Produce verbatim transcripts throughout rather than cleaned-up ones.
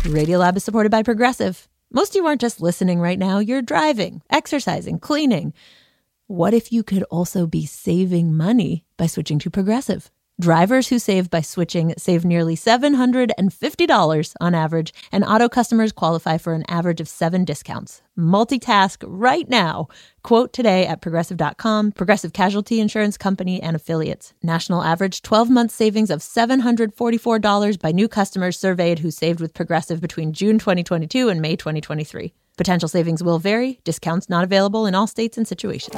Radiolab is supported by Progressive. Most of you aren't just listening right now. You're driving, exercising, cleaning. What if you could also be saving money by switching to Progressive? Drivers who save by switching save nearly seven hundred fifty dollars on average, and auto customers qualify for an average of seven discounts. Multitask right now. Quote today at Progressive dot com. Progressive Casualty Insurance Company and Affiliates. National average twelve-month savings of seven hundred forty-four dollars by new customers surveyed who saved with Progressive between June twenty twenty-two and May twenty twenty-three. Potential savings will vary. Discounts not available in all states and situations.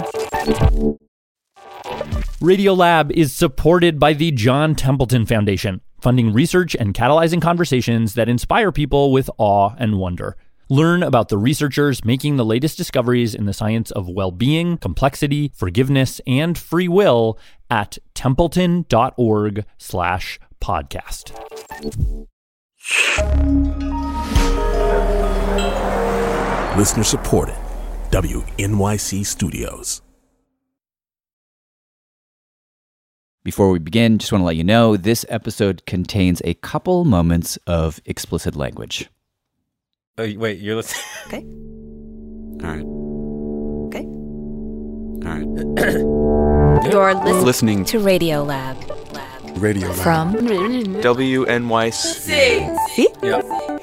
Radiolab is supported by the John Templeton Foundation, funding research and catalyzing conversations that inspire people with awe and wonder. Learn about the researchers making the latest discoveries in the science of well-being, complexity, forgiveness, and free will at templeton.org slash podcast. Listener supported. W N Y C Studios. Before we begin, just want to let you know this episode contains a couple moments of explicit language. Oh, wait, you're listening? Okay. All right. Okay. All right. You're listening, listening to Radiolab. Lab. Radio Lab. From W N Y C. See? Yeah.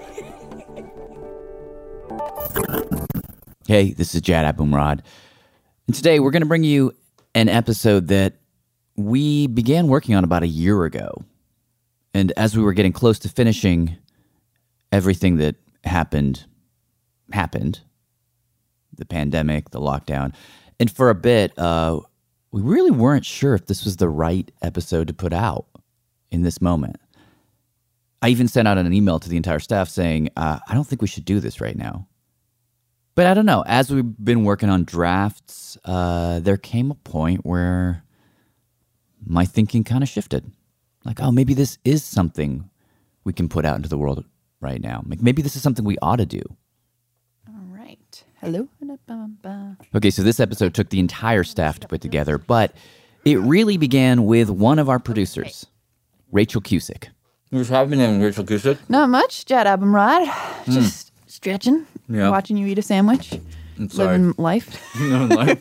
Hey, this is Jad Abumrad. And today we're going to bring you an episode that we began working on about a year ago. And as we were getting close to finishing, everything that happened, happened. The pandemic, the lockdown. And for a bit, uh, we really weren't sure if this was the right episode to put out in this moment. I even sent out an email to the entire staff saying, uh, I don't think we should do this right now. But I don't know. As we've been working on drafts, uh, there came a point where my thinking kind of shifted. Like, oh, maybe this is something we can put out into the world right now. Like, maybe this is something we ought to do. All right. Hello. Okay, so this episode took the entire staff to put together, but it really began with one of our producers, Rachel Cusick. What's happening, Rachel Cusick? Not much, Jad Abumrad. Mm. Just stretching, Yeah. watching you eat a sandwich, I'm sorry. living life. No life.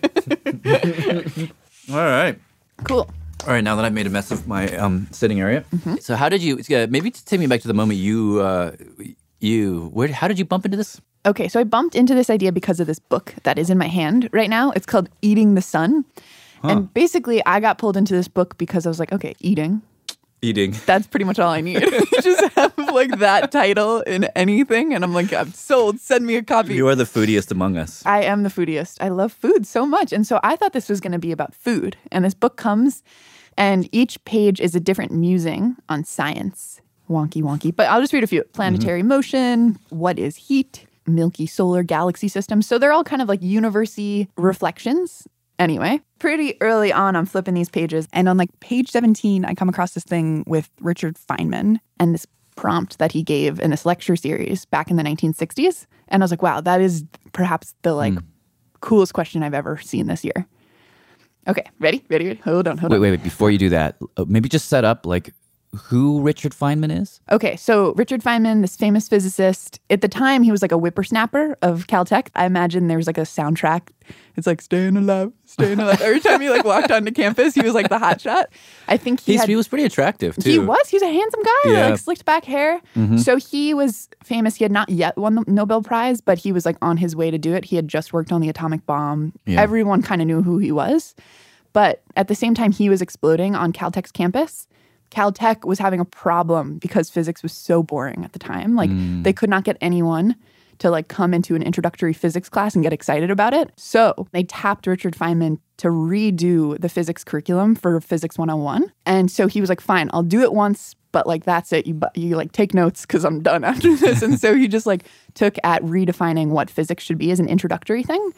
All right. Cool. All right, now that I've made a mess of my um, sitting area. Mm-hmm. So how did you, uh, maybe take me back to the moment you, uh, you, where, how did you bump into this? Okay, so I bumped into this idea because of this book that is in my hand right now. It's called Eating the Sun. Huh. And basically, I got pulled into this book because I was like, okay, eating. Eating. That's pretty much all I need. Just have like that title in anything. And I'm like, I'm sold. Send me a copy. You are the foodiest among us. I am the foodiest. I love food so much. And so I thought this was going to be about food. And this book comes and each page is a different musing on science. Wonky, wonky. But I'll just read a few. Planetary mm-hmm. motion. What is heat? Milky solar galaxy system. So they're all kind of like university reflections. Anyway, pretty early on, I'm flipping these pages. And on like page seventeen, I come across this thing with Richard Feynman and this prompt that he gave in this lecture series back in the nineteen sixties. And I was like, wow, that is perhaps the like mm. coolest question I've ever seen this year. Okay, ready? Ready? ready? Hold on, hold wait, on. Wait, wait, before you do that, uh, maybe just set up like who Richard Feynman is? Okay, so Richard Feynman, this famous physicist, at the time he was like a whippersnapper of Caltech. I imagine there was like a soundtrack. It's like staying alive, staying alive. Every time he like walked onto campus, he was like the hotshot. I think he He's, had, he was pretty attractive too. He was. He was a handsome guy, Yeah. like slicked back hair. Mm-hmm. So he was famous. He had not yet won the Nobel Prize, but he was like on his way to do it. He had just worked on the atomic bomb. Yeah. Everyone kind of knew who he was. But at the same time he was exploding on Caltech's campus, Caltech was having a problem because physics was so boring at the time. Like mm. they could not get anyone to like come into an introductory physics class and get excited about it. So they tapped Richard Feynman to redo the physics curriculum for Physics one oh one. And so he was like, fine, I'll do it once, but like that's it. You you like take notes because I'm done after this. And so he just like took at redefining what physics should be as an introductory thing.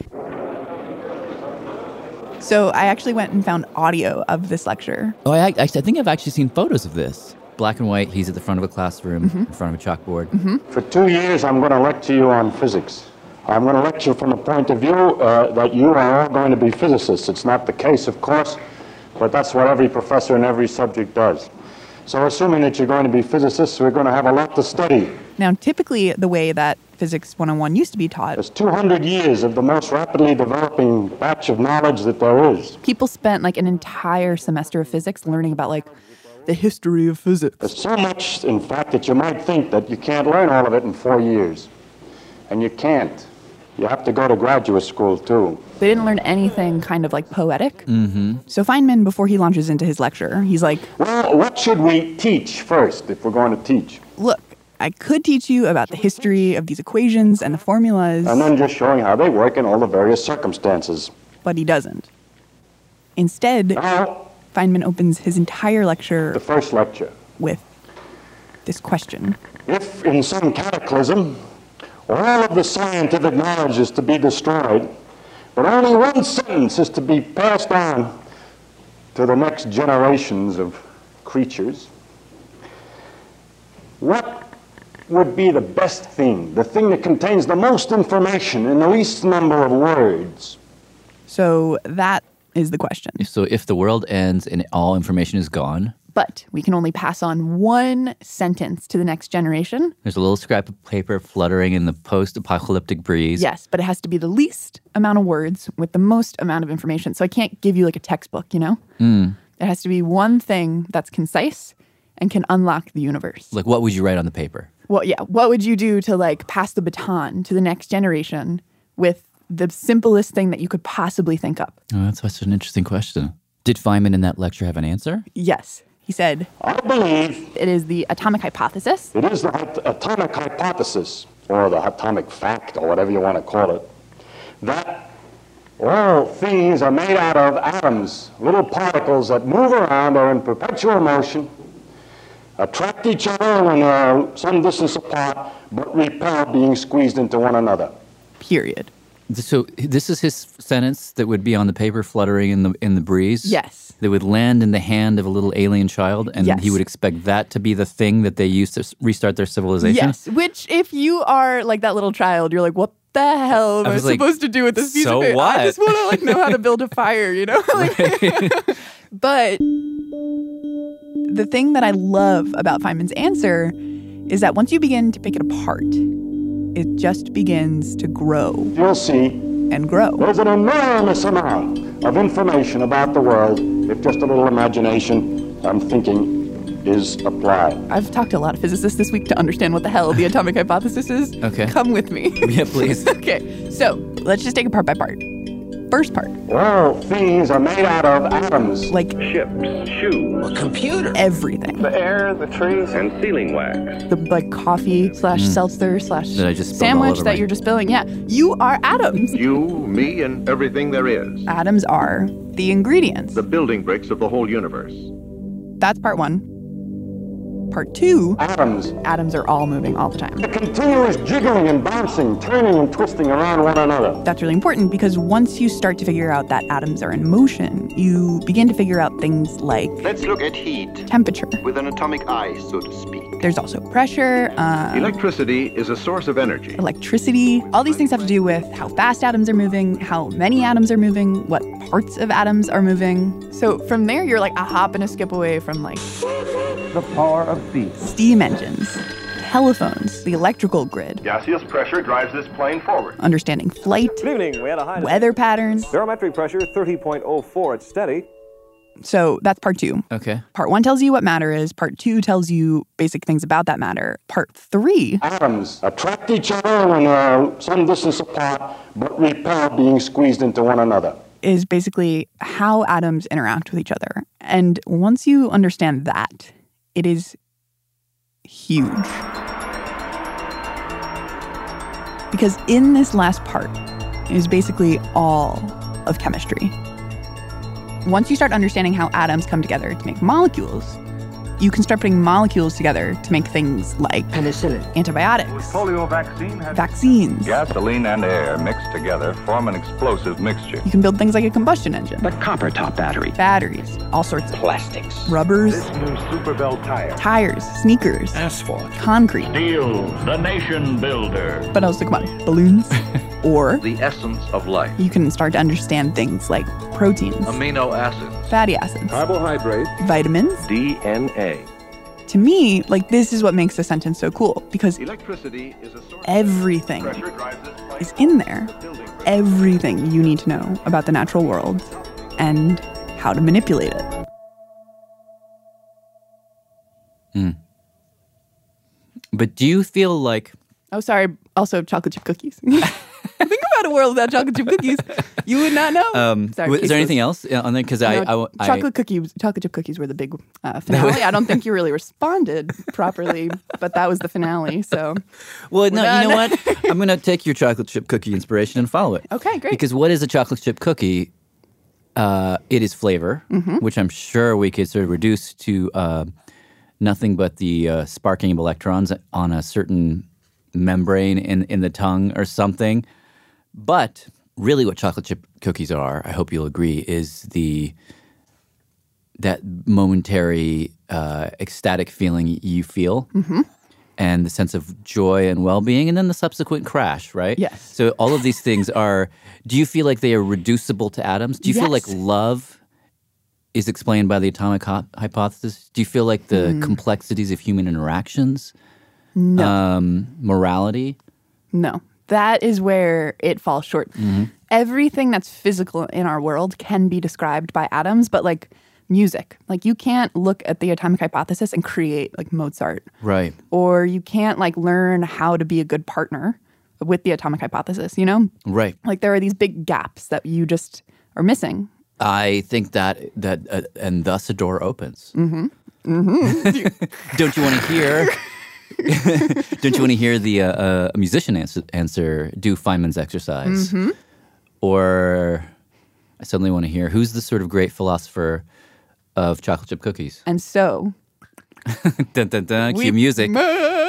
So I actually went and found audio of this lecture. Oh, I, I, I think I've actually seen photos of this. Black and white, he's at the front of a classroom, mm-hmm. in front of a chalkboard. Mm-hmm. For two years, I'm going to lecture you on physics. I'm going to lecture from the point of view uh, that you are all going to be physicists. It's not the case, of course, but that's what every professor in every subject does. So assuming that you're going to be physicists, we're going to have a lot to study. Now, typically, the way that Physics one oh one used to be taught, There's two hundred years of the most rapidly developing batch of knowledge that there is. people spent like an entire semester of physics learning about like the history of physics. There's so much, in fact, that you might think that you can't learn all of it in four years. And you can't. You have to go to graduate school, too. They didn't learn anything kind of like poetic. Mm-hmm. So Feynman, before he launches into his lecture, he's like, Well, what should we teach first if we're going to teach? look, I could teach you about the history of these equations and the formulas, And then just showing how they work in all the various circumstances. but he doesn't. Instead, Now, Feynman opens his entire lecture the first lecture. with this question. If in some cataclysm all of the scientific knowledge is to be destroyed, but only one sentence is to be passed on to the next generations of creatures, what would be the best thing, the thing that contains the most information in the least number of words? So that is the question. So if the world ends and all information is gone, But we can only pass on one sentence to the next generation. there's a little scrap of paper fluttering in the post-apocalyptic breeze. Yes, but it has to be the least amount of words with the most amount of information. So I can't give you like a textbook, you know? Mm. It has to be one thing that's concise and can unlock the universe. Like, what would you write on the paper? Well, yeah. What would you do to like pass the baton to the next generation with the simplest thing that you could possibly think up? Oh, that's such an interesting question. Did Feynman in that lecture have an answer? Yes. He said, I believe it is the atomic hypothesis. it is the hy- atomic hypothesis, or the atomic fact, or whatever you want to call it, that all things are made out of atoms, little particles that move around, are in perpetual motion, attract each other when they're some distance apart, but repel being squeezed into one another. Period. So this is his sentence that would be on the paper fluttering in the in the breeze? Yes. That would land in the hand of a little alien child, and Yes. he would expect that to be the thing that they use to s- restart their civilization? Yes. Which, if you are like that little child, you're like, what the hell am I I, was like, supposed to do with this piece so of paper? what? I just want to like know how to build a fire, you know? Like, but the thing that I love about Feynman's answer is that once you begin to pick it apart, it just begins to grow You'll see and grow. there's an enormous amount of information about the world if just a little imagination, I'm thinking, is applied. I've talked to a lot of physicists this week to understand what the hell the atomic hypothesis is. Okay. Come with me. Yeah, please. Okay, so let's just take it part by part. First part, All things are made out of atoms. like Ships, shoes, A computer. everything. the air, the trees, and sealing wax. The like coffee slash seltzer slash That I just spilled all sandwich over that my- you're just spilling. Yeah, you are atoms. You, me, and everything there is. Atoms are the ingredients. The building bricks of the whole universe. That's part one. Part two, Atoms. atoms are all moving all the time. The continuous jiggling and bouncing, turning and twisting around one another. That's really important because once you start to figure out that atoms are in motion, you begin to figure out things like Let's look at heat temperature. with an atomic eye, so to speak. There's also pressure, uh, Electricity is a source of energy. electricity. All these things have to do with how fast atoms are moving, how many atoms are moving, what parts of atoms are moving. So from there, you're like a hop and a skip away from like The power of beat. steam engines, telephones, the electrical grid, Gaseous pressure drives this plane forward. understanding flight, Good evening. We had a high weather patterns. barometric pressure thirty point oh four. It's steady. So that's part two. Okay. Part one tells you what matter is. Part two tells you basic things about that matter. Part three, Atoms attract each other when they're some distance apart, but repel being squeezed into one another. is basically how atoms interact with each other. And once you understand that, it is huge. Because in this last part is basically all of chemistry. Once you start understanding how atoms come together to make molecules, you can start putting molecules together to make things like Penicillin. antibiotics, Polio vaccine has vaccines. gasoline and air mixed together form an explosive mixture. You can build things like a combustion engine, The copper top battery. batteries, all sorts of Plastics. rubbers, new Super Bell tire. tires, sneakers, Asphalt. concrete. Steel, the nation builder. But also, come on, balloons. Or The essence of life. you can start to understand things like proteins, Amino acids. fatty acids, Carbohydrates. vitamins, D N A. to me, like, this is what makes the sentence so cool, because Electricity is a source everything of pressure drives it. is in there. Everything you need to know about the natural world and how to manipulate it. Mm. But do you feel like... Oh, sorry. Also, chocolate chip cookies. Think about a world without chocolate chip cookies. You would not know. Um, sorry, w- is there quesos. anything else on there? Because I, No, I, I... chocolate cookies, chocolate chip cookies were the big uh, finale. I don't think you really responded properly, but that was the finale. So, Well, no, done. you know what? I'm going to take your chocolate chip cookie inspiration and follow it. Okay, great. Because what is a chocolate chip cookie? Uh, it is flavor, Mm-hmm. which I'm sure we could sort of reduce to uh, nothing but the uh, sparking of electrons on a certain membrane in, in the tongue or something. But really what chocolate chip cookies are, I hope you'll agree, is the that momentary uh, ecstatic feeling you feel. Mm-hmm. And the sense of joy and well-being, and then the subsequent crash, right? Yes. So all of these things are, do you feel like they are reducible to atoms? Do you feel like Yes. love is explained by the atomic ho- hypothesis? Do you feel like the Mm. complexities of human interactions? No. Um, morality? No. That is where it falls short. Mm-hmm. Everything that's physical in our world can be described by atoms, but like music, like you can't look at the atomic hypothesis and create like Mozart. Right. Or you can't like learn how to be a good partner with the atomic hypothesis, you know? Right. Like there are these big gaps that you just are missing. I think that, that uh, and thus a door opens. Mm-hmm. Mm-hmm. Don't you want to hear... Don't you want to hear the uh, uh, musician answer, answer, do Feynman's exercise? Mm-hmm. Or I suddenly want to hear, who's the sort of great philosopher of chocolate chip cookies? And so... dun, dun, dun, we- cue music. yeah,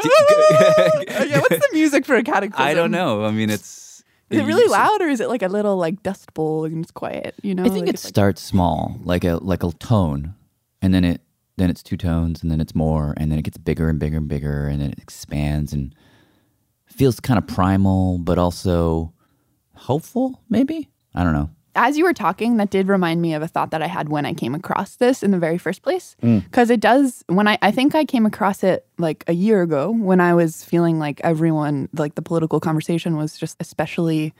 what's the music for a cataclysm? I don't know. I mean, it's... Is it really loud, or is it like a little like dust bowl and it's quiet? You know, I think like, it it's like- starts small, like a like a tone, and then it then it's two tones, and then it's more, and then it gets bigger and bigger and bigger, and then it expands and feels kind of primal, but also hopeful. Maybe, I don't know. As you were talking, that did remind me of a thought that I had when I came across this in the very first place. Mm. Because it does, when I, I think I came across it like a year ago when I was feeling like everyone, like the political conversation was just especially,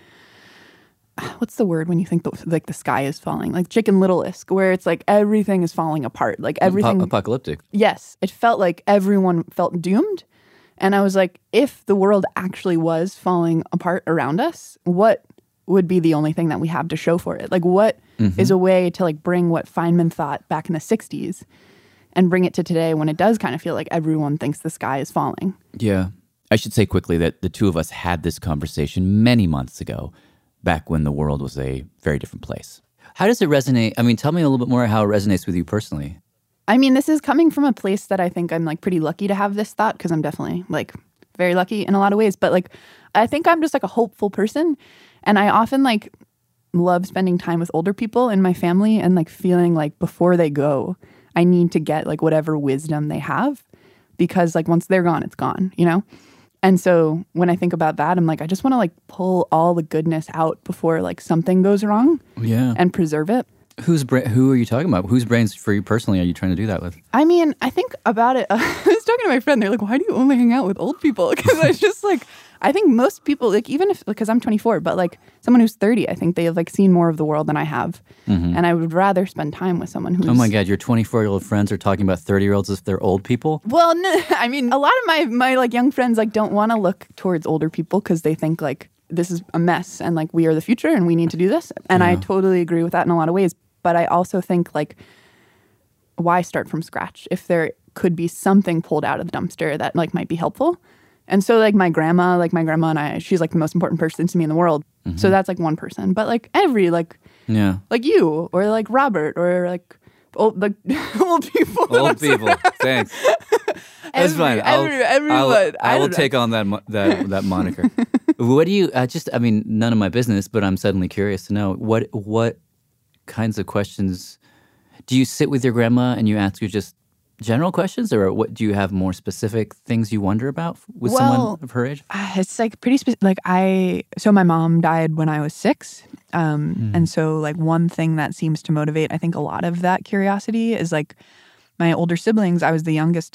what's the word when you think the, like the sky is falling? Like Chicken Little-esque, where it's like everything is falling apart. Like everything. Apo- apocalyptic. Yes. It felt like everyone felt doomed. And I was like, if the world actually was falling apart around us, what would be the only thing that we have to show for it? Like what Mm-hmm. is a way to like bring what Feynman thought back in the sixties and bring it to today when it does kind of feel like everyone thinks the sky is falling? Yeah. I should say quickly that the two of us had this conversation many months ago, back when the world was a very different place. How does it resonate? I mean, tell me a little bit more how it resonates with you personally. I mean, this is coming from a place that I think I'm like pretty lucky to have this thought, because I'm definitely like very lucky in a lot of ways. But like, I think I'm just like a hopeful person. And I often like love spending time with older people in my family and like feeling like before they go, I need to get like whatever wisdom they have, because like once they're gone, it's gone, you know? And so when I think about that, I'm like, I just want to like pull all the goodness out before like something goes wrong. Yeah. And preserve it. Who's bra- who are you talking about? Whose brains for you personally are you trying to do that with? I mean, I think about it. Uh, I was talking to my friend. They're like, why do you only hang out with old people? Because I was just like, I think most people, like, even if, because I'm twenty-four, but like someone who's thirty, I think they have like seen more of the world than I have. Mm-hmm. And I would rather spend time with someone who's. Oh my God, your twenty-four-year-old friends are talking about thirty-year-olds as if they're old people? Well, no, I mean, a lot of my, my like young friends like don't want to look towards older people because they think like this is a mess and like we are the future and we need to do this. And Yeah. I totally agree with that in a lot of ways. But I also think like, why start from scratch if there could be something pulled out of the dumpster that like might be helpful? And so like my grandma, like my grandma and I, she's like the most important person to me in the world. Mm-hmm. So that's like one person. But like every like Yeah. like you or like Robert or like old like old people. Old people. Thanks. That's Every- fine. I'll, every- everyone. I'll, I I will don't know. take on that mo- that that moniker. What do you? I just. I mean, none of my business. But I'm suddenly curious to know what what kinds of questions do you sit with your grandma and you ask her just general questions, or what do you have more specific things you wonder about with Well, someone of her age? Uh, It's like pretty specific. Like I, so my mom died when I was six. Um, Mm. And so like one thing that seems to motivate, I think, a lot of that curiosity is like my older siblings. I was the youngest of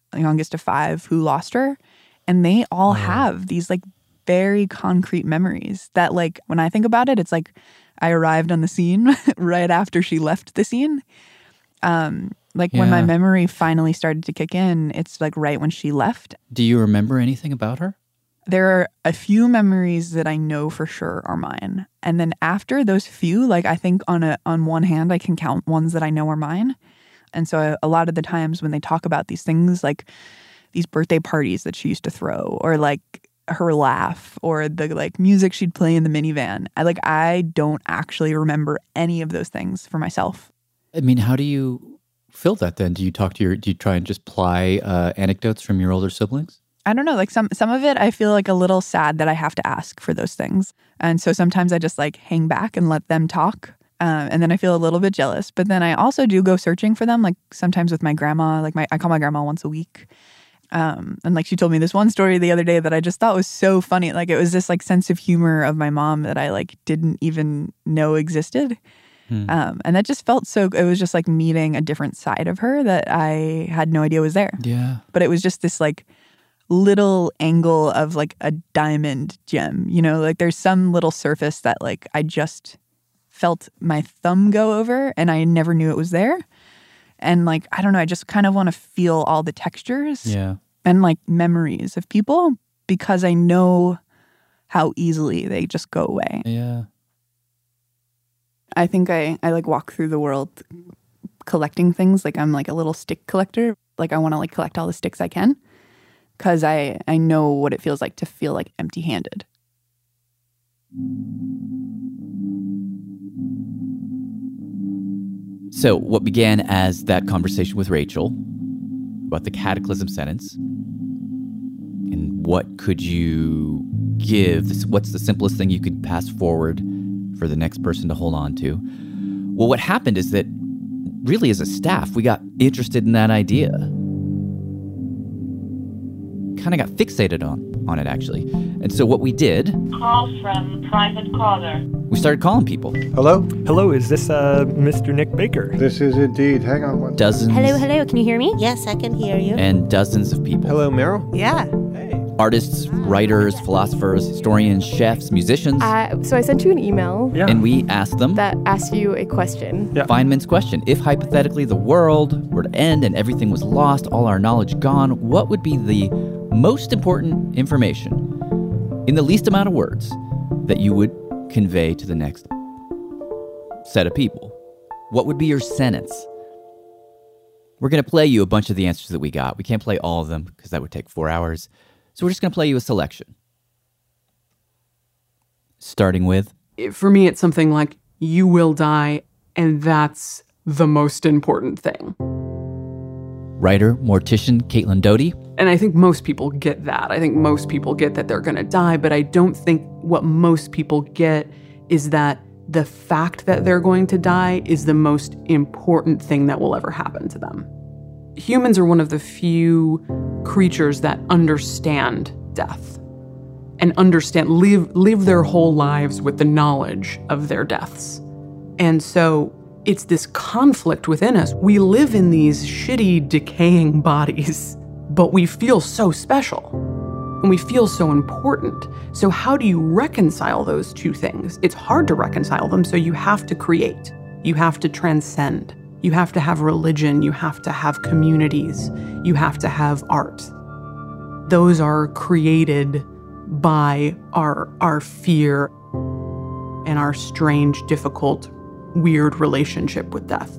youngest of five who lost her. And they all have these like very concrete memories that like when I think about it, it's like I arrived on the scene right after she left the scene. Um, like when my Yeah. memory finally started to kick in, it's like right when she left. Do you remember anything about her? There are a few memories that I know for sure are mine. And then after those few, like I think on a on one hand, I can count ones that I know are mine. And so a, a lot of the times when they talk about these things, like these birthday parties that she used to throw, or like her laugh, or the like music she'd play in the minivan, I like I don't actually remember any of those things for myself. I mean, how do you fill that then? Do you talk to your, do you try and just ply uh, anecdotes from your older siblings? I don't know, like some some of it I feel like a little sad that I have to ask for those things. And so sometimes I just like hang back and let them talk. Um, and then I feel a little bit jealous. But then I also do go searching for them, like sometimes with my grandma. Like my I call my grandma once a week. Um, and like she told me this one story the other day that I just thought was so funny. Like it was this like sense of humor of my mom that I like didn't even know existed. Hmm. Um, and that just felt so, it was just like meeting a different side of her that I had no idea was there. Yeah. But it was just this like little angle of like a diamond gem, you know, like there's some little surface that like I just felt my thumb go over and I never knew it was there. And like, I don't know, I just kind of want to feel all the textures Yeah. and like memories of people because I know how easily they just go away. Yeah. I think I, I like walk through the world collecting things. Like I'm like a little stick collector. Like I want to like collect all the sticks I can because I, I know what it feels like to feel like empty handed. So, what began as that conversation with Rachel about the cataclysm sentence, and what could you give? What's the simplest thing you could pass forward for the next person to hold on to? Well, what happened is that really as a staff, we got interested in that idea. Kind of got fixated on, on it, actually. And so what we did... Call from private caller. We started calling people. Hello? Hello, is this uh, Mister Nick Baker? This is indeed. Hang on one Dozens. Hello, hello. Can you hear me? Yes, I can hear you. And dozens of people. Hello, Meryl? Yeah. Artists, writers, philosophers, historians, chefs, musicians. Uh, so I sent you an email. Yeah. And we asked them. That asked you a question. Yeah. Feynman's question. If hypothetically the world were to end and everything was lost, all our knowledge gone, what would be the most important information in the least amount of words that you would convey to the next set of people? What would be your sentence? We're going to play you a bunch of the answers that we got. We can't play all of them because that would take four hours. So we're just going to play you a selection. Starting with... For me, it's something like, you will die, and that's the most important thing. Writer, mortician, Caitlin Doty. And I think most people get that. I think most people get that they're going to die, but I don't think what most people get is that the fact that they're going to die is the most important thing that will ever happen to them. Humans are one of the few creatures that understand death and understand, live, live their whole lives with the knowledge of their deaths. And so it's this conflict within us. We live in these shitty, decaying bodies, but we feel so special and we feel so important. So how do you reconcile those two things? It's hard to reconcile them, so you have to create. You have to transcend. You have to have religion. You have to have communities. You have to have art. Those are created by our, our fear and our strange, difficult, weird relationship with death.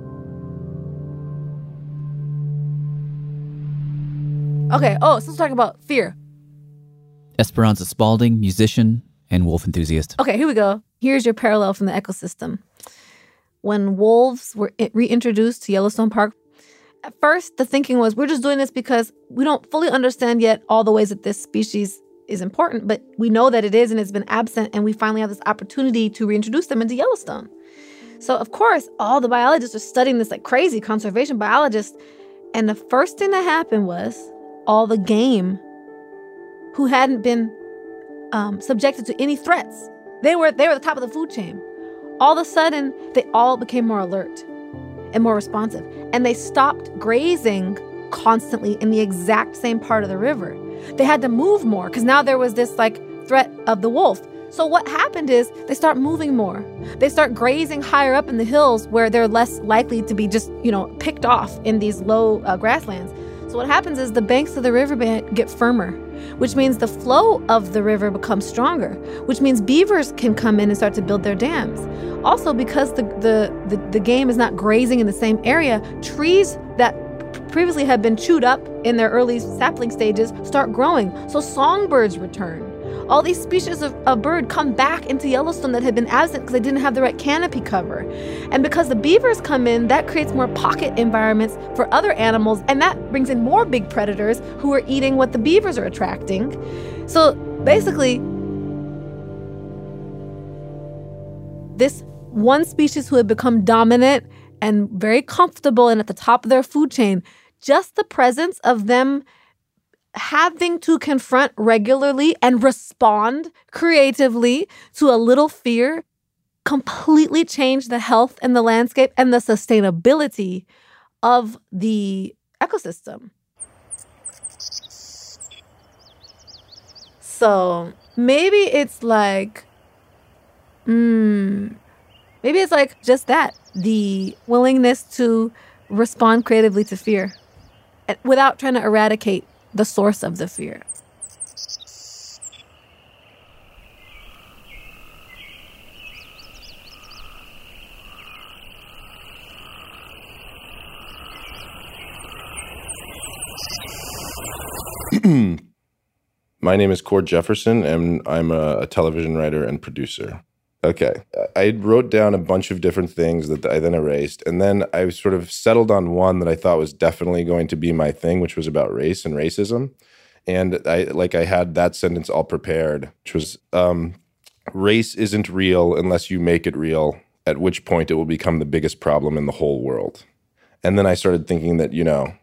Okay, oh, so let's talk about fear. Esperanza Spalding, musician and wolf enthusiast. Okay, here we go. Here's your parallel from the ecosystem. When wolves were reintroduced to Yellowstone Park, at first the thinking was, we're just doing this because we don't fully understand yet all the ways that this species is important, but we know that it is and it's been absent, and we finally have this opportunity to reintroduce them into Yellowstone. So, of course, all the biologists are studying this like crazy, conservation biologists, and the first thing that happened was all the game who hadn't been um, subjected to any threats. They were they were at the top of the food chain. All of a sudden, they all became more alert and more responsive. And they stopped grazing constantly in the exact same part of the river. They had to move more because now there was this like threat of the wolf. So what happened is they start moving more. They start grazing higher up in the hills where they're less likely to be just, you know, picked off in these low uh, grasslands. So what happens is the banks of the riverbed get firmer, which means the flow of the river becomes stronger, which means beavers can come in and start to build their dams. Also, because the, the, the, the game is not grazing in the same area, trees that previously had been chewed up in their early sapling stages start growing. So songbirds return. All these species of, of bird come back into Yellowstone that had been absent because they didn't have the right canopy cover. And because the beavers come in, that creates more pocket environments for other animals, and that brings in more big predators who are eating what the beavers are attracting. So basically, this one species who had become dominant and very comfortable and at the top of their food chain, just the presence of them having to confront regularly and respond creatively to a little fear completely changed the health and the landscape and the sustainability of the ecosystem. So maybe it's like, mm, maybe it's like just that, the willingness to respond creatively to fear without trying to eradicate the source of the fear. My name is Cord Jefferson, and I'm a, a television writer and producer. Okay. I wrote down a bunch of different things that I then erased, and then I sort of settled on one that I thought was definitely going to be my thing, which was about race and racism. And I like I had that sentence all prepared, which was, um, race isn't real unless you make it real, at which point it will become the biggest problem in the whole world. And then I started thinking that, you know,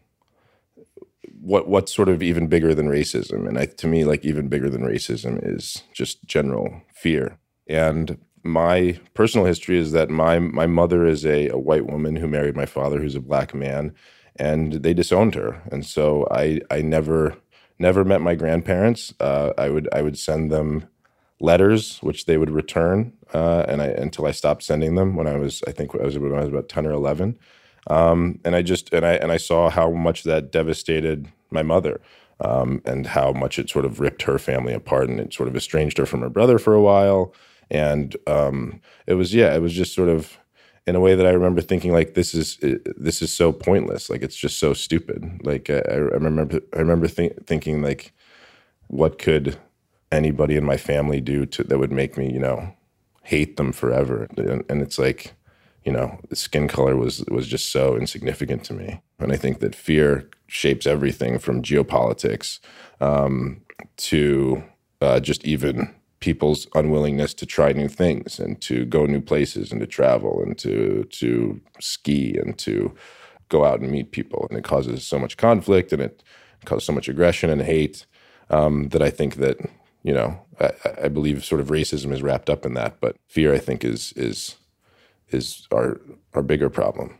what what's sort of even bigger than racism? And I, to me, like even bigger than racism is just general fear. And my personal history is that my my mother is a, a white woman who married my father, who's a black man, and they disowned her. And so I I never never met my grandparents. Uh, I would I would send them letters, which they would return, uh, and I until I stopped sending them when I was I think I was when I was about ten or eleven. Um, and I just and I and I saw how much that devastated my mother. Um, and how much it sort of ripped her family apart, and it sort of estranged her from her brother for a while. And um, it was, yeah, it was just sort of in a way that I remember thinking, like, this is this is so pointless. Like, it's just so stupid. Like, I, I remember, I remember th- thinking, like, what could anybody in my family do to that would make me, you know, hate them forever? And, and it's like, you know, the skin color was was just so insignificant to me. And I think that fear shapes everything from geopolitics um, to uh, just even people's unwillingness to try new things and to go new places and to travel and to to ski and to go out and meet people. And it causes so much conflict, and it causes so much aggression and hate um, that I think that, you know, I, I believe sort of racism is wrapped up in that. But fear, I think, is is is our our bigger problem.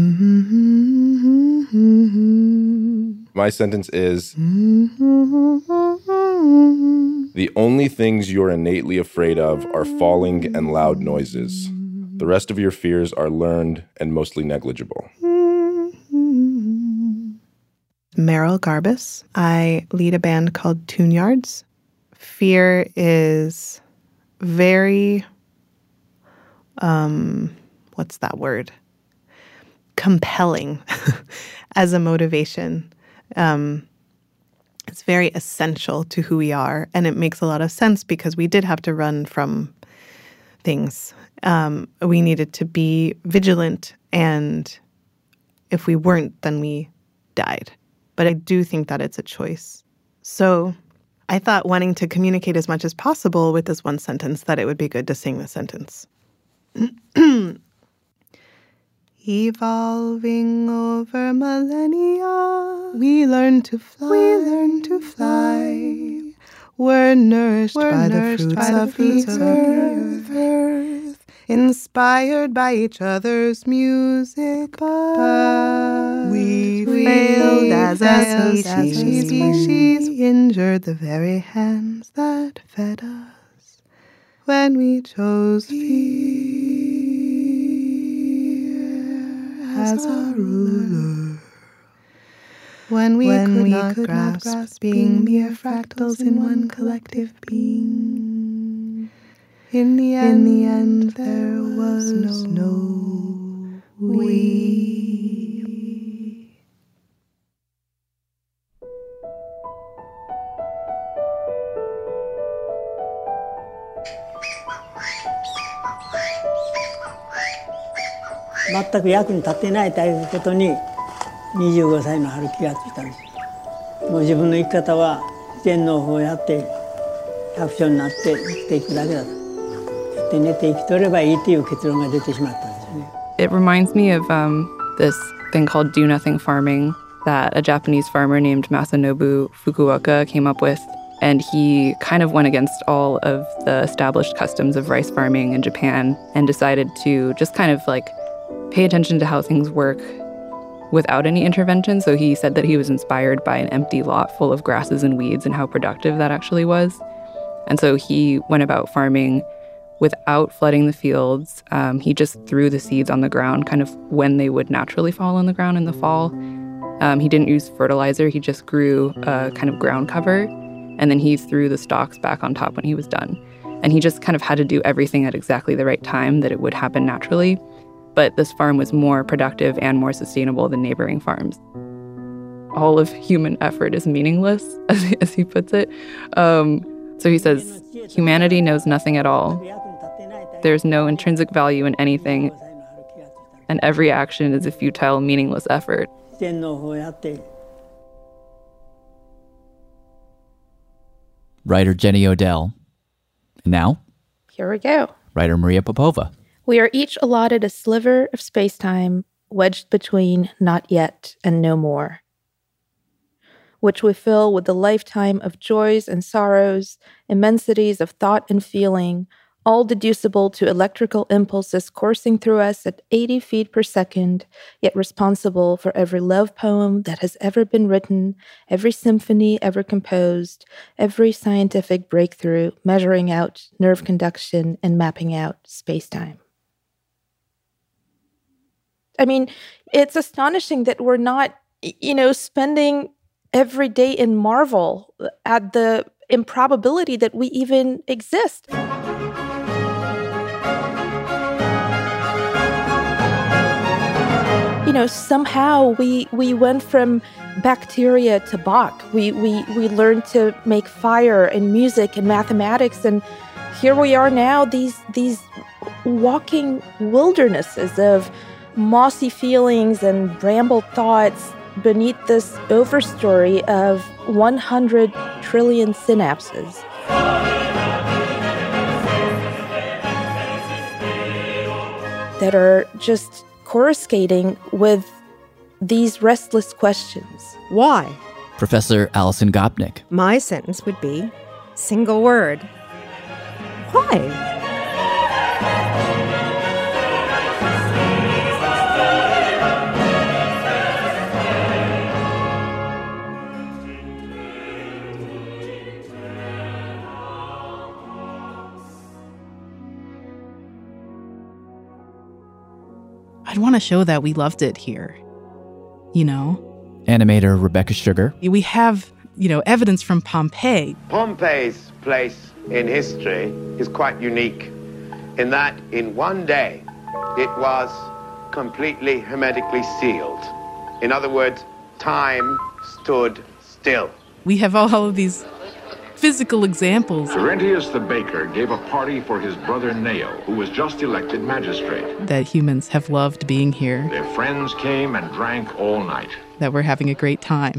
My sentence is, the only things you're innately afraid of are falling and loud noises. The rest of your fears are learned and mostly negligible. Meryl Garbus. I lead a band called Tune Yards. Fear is very, um, what's that word? compelling as a motivation. Um, it's very essential to who we are, and it makes a lot of sense because we did have to run from things. Um, we needed to be vigilant, and if we weren't, then we died. But I do think that it's a choice. So I thought, wanting to communicate as much as possible with this one sentence, that it would be good to sing the sentence. Evolving over millennia, we learn to fly. We learn to fly. We're nourished, We're by, nourished the by the fruits of the earth. earth. inspired by each other's music, but we failed as a species, we injured the very hands that fed us when we chose fear as our ruler. When we, when could, we not could grasp, not grasp being mere fractals in one collective being. In the end, in the end there was no we. 全く役に立ってないということににじゅうごさいの春気がついたんです。もう自分の生き方は天皇法をやって百姓になって生きていくだけだと。で寝て生きとればいいという結論が出てしまったんですね。 It reminds me of um, this thing called do nothing farming that a Japanese farmer named Masanobu Fukuoka came up with. And he kind of went against all of the established customs of rice farming in Japan and decided to just kind of like pay attention to how things work without any intervention. So he said that he was inspired by an empty lot full of grasses and weeds and how productive that actually was. And so he went about farming without flooding the fields. Um, he just threw the seeds on the ground kind of when they would naturally fall on the ground in the fall. Um, he didn't use fertilizer. He just grew a kind of ground cover. And then he threw the stalks back on top when he was done. And he just kind of had to do everything at exactly the right time that it would happen naturally. But this farm was more productive and more sustainable than neighboring farms. All of human effort is meaningless, as he, as he puts it. Um, so he says, humanity knows nothing at all. There's no intrinsic value in anything, and every action is a futile, meaningless effort. Writer Jenny Odell. And now, here we go. Writer Maria Popova. We are each allotted a sliver of space-time wedged between not yet and no more, which we fill with the lifetime of joys and sorrows, immensities of thought and feeling, all deducible to electrical impulses coursing through us at eighty feet per second, yet responsible for every love poem that has ever been written, every symphony ever composed, every scientific breakthrough measuring out nerve conduction and mapping out space-time. I mean, it's astonishing that we're not, you know, spending every day in marvel at the improbability that we even exist. You know, somehow we we went from bacteria to Bach. We we we learned to make fire and music and mathematics, and here we are now, these these walking wildernesses of mossy feelings and brambled thoughts beneath this overstory of one hundred trillion synapses. That are just coruscating with these restless questions. Why? Professor Alison Gopnik. My sentence would be, single word. Why? I'd want to show that we loved it here, you know? Animator Rebecca Sugar. We have, you know, evidence from Pompeii. Pompeii's place in history is quite unique in that in one day it was completely hermetically sealed. In other words, time stood still. We have all of these physical examples. Terentius the baker gave a party for his brother Neo, who was just elected magistrate. That humans have loved being here. Their friends came and drank all night. That we're having a great time.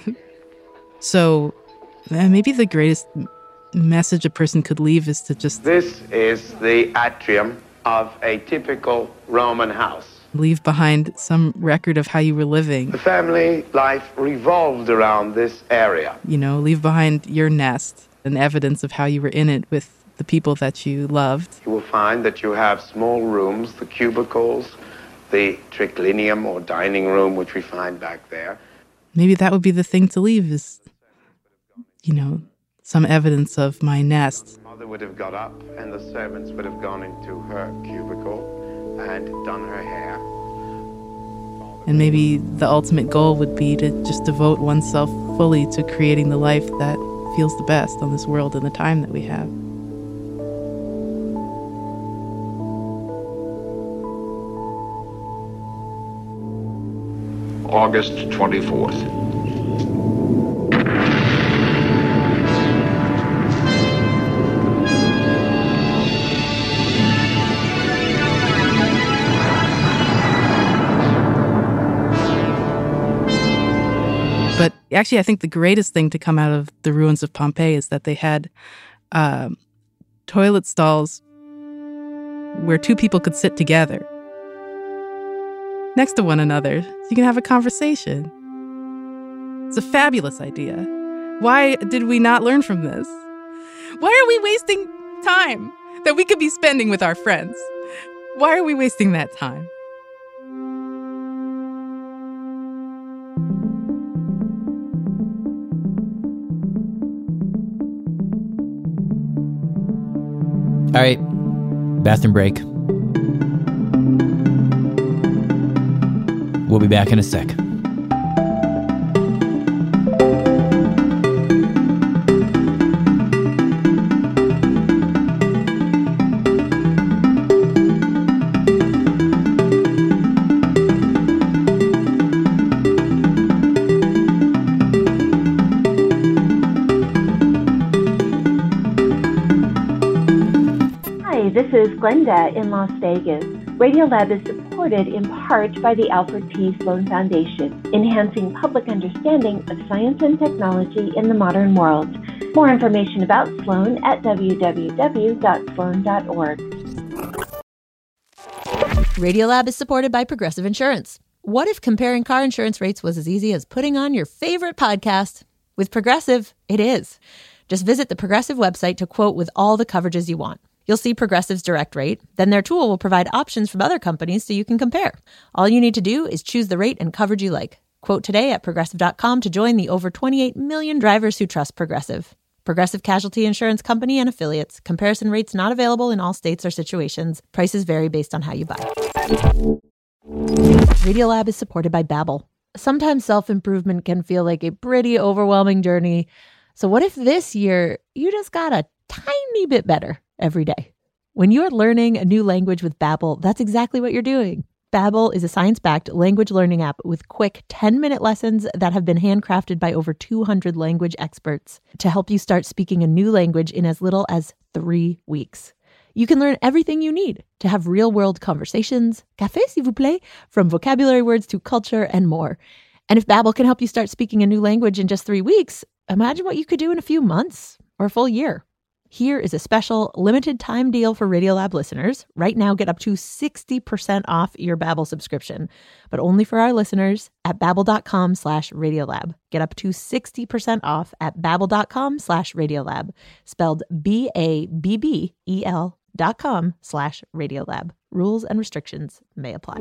So uh, maybe the greatest message a person could leave is to just... This is the atrium of a typical Roman house. Leave behind some record of how you were living. The family life revolved around this area. You know, leave behind your nest and evidence of how you were in it with the people that you loved. You will find that you have small rooms, the cubicles, the triclinium or dining room, which we find back there. Maybe that would be the thing to leave is, you know, some evidence of my nest. Mother would have got up and the servants would have gone into her cubicle and done her hair. And maybe the ultimate goal would be to just devote oneself fully to creating the life that feels the best on this world and the time that we have. August twenty-fourth. But actually, I think the greatest thing to come out of the ruins of Pompeii is that they had um, toilet stalls where two people could sit together next to one another so you can have a conversation. It's a fabulous idea. Why did we not learn from this? Why are we wasting time that we could be spending with our friends? Why are we wasting that time? All right, bathroom break. We'll be back in a sec. This is Glenda in Las Vegas. Radiolab is supported in part by the Alfred P. Sloan Foundation, enhancing public understanding of science and technology in the modern world. More information about Sloan at w w w dot sloan dot org. Radiolab is supported by Progressive Insurance. What if comparing car insurance rates was as easy as putting on your favorite podcast? With Progressive, it is. Just visit the Progressive website to quote with all the coverages you want. You'll see Progressive's direct rate. Then their tool will provide options from other companies so you can compare. All you need to do is choose the rate and coverage you like. Quote today at progressive dot com to join the over twenty-eight million drivers who trust Progressive. Progressive Casualty Insurance Company and Affiliates. Comparison rates not available in all states or situations. Prices vary based on how you buy. Radiolab is supported by Babbel. Sometimes self-improvement can feel like a pretty overwhelming journey. So what if this year you just got a tiny bit better every day? When you're learning a new language with Babbel, that's exactly what you're doing. Babbel is a science-backed language learning app with quick ten-minute lessons that have been handcrafted by over two hundred language experts to help you start speaking a new language in as little as three weeks. You can learn everything you need to have real-world conversations, café s'il vous plaît, from vocabulary words to culture and more. And if Babbel can help you start speaking a new language in just three weeks, imagine what you could do in a few months or a full year. Here is a special limited time deal for Radiolab listeners. Right now, get up to sixty percent off your Babbel subscription, but only for our listeners at babbel.com slash Radiolab. Get up to sixty percent off at babbel.com slash Radiolab, spelled B A B B E L dot com slash Radiolab. Rules and restrictions may apply.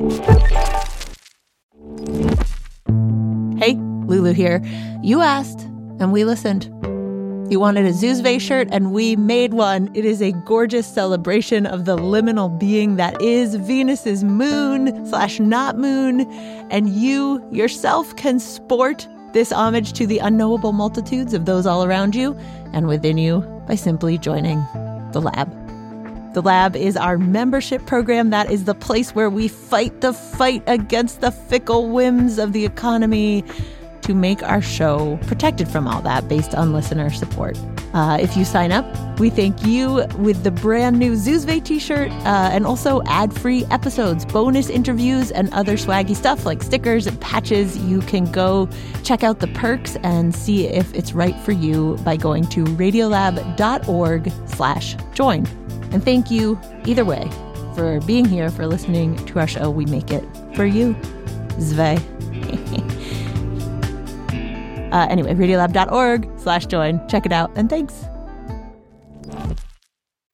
Hey, Lulu here. You asked, and we listened. You wanted a Zuzve shirt, and we made one. It is a gorgeous celebration of the liminal being that is Venus's moon slash not moon. And you yourself can sport this homage to the unknowable multitudes of those all around you and within you by simply joining the lab. The Lab is our membership program. That is the place where we fight the fight against the fickle whims of the economy to make our show protected from all that based on listener support. Uh, if you sign up, we thank you with the brand new Zuzve t-shirt uh, and also ad-free episodes, bonus interviews, and other swaggy stuff like stickers and patches. You can go check out the perks and see if it's right for you by going to radiolab.org slash join. And thank you, either way, for being here, for listening to our show. We make it for you. Zve. uh, anyway, radiolab.org slash join. Check it out, and thanks.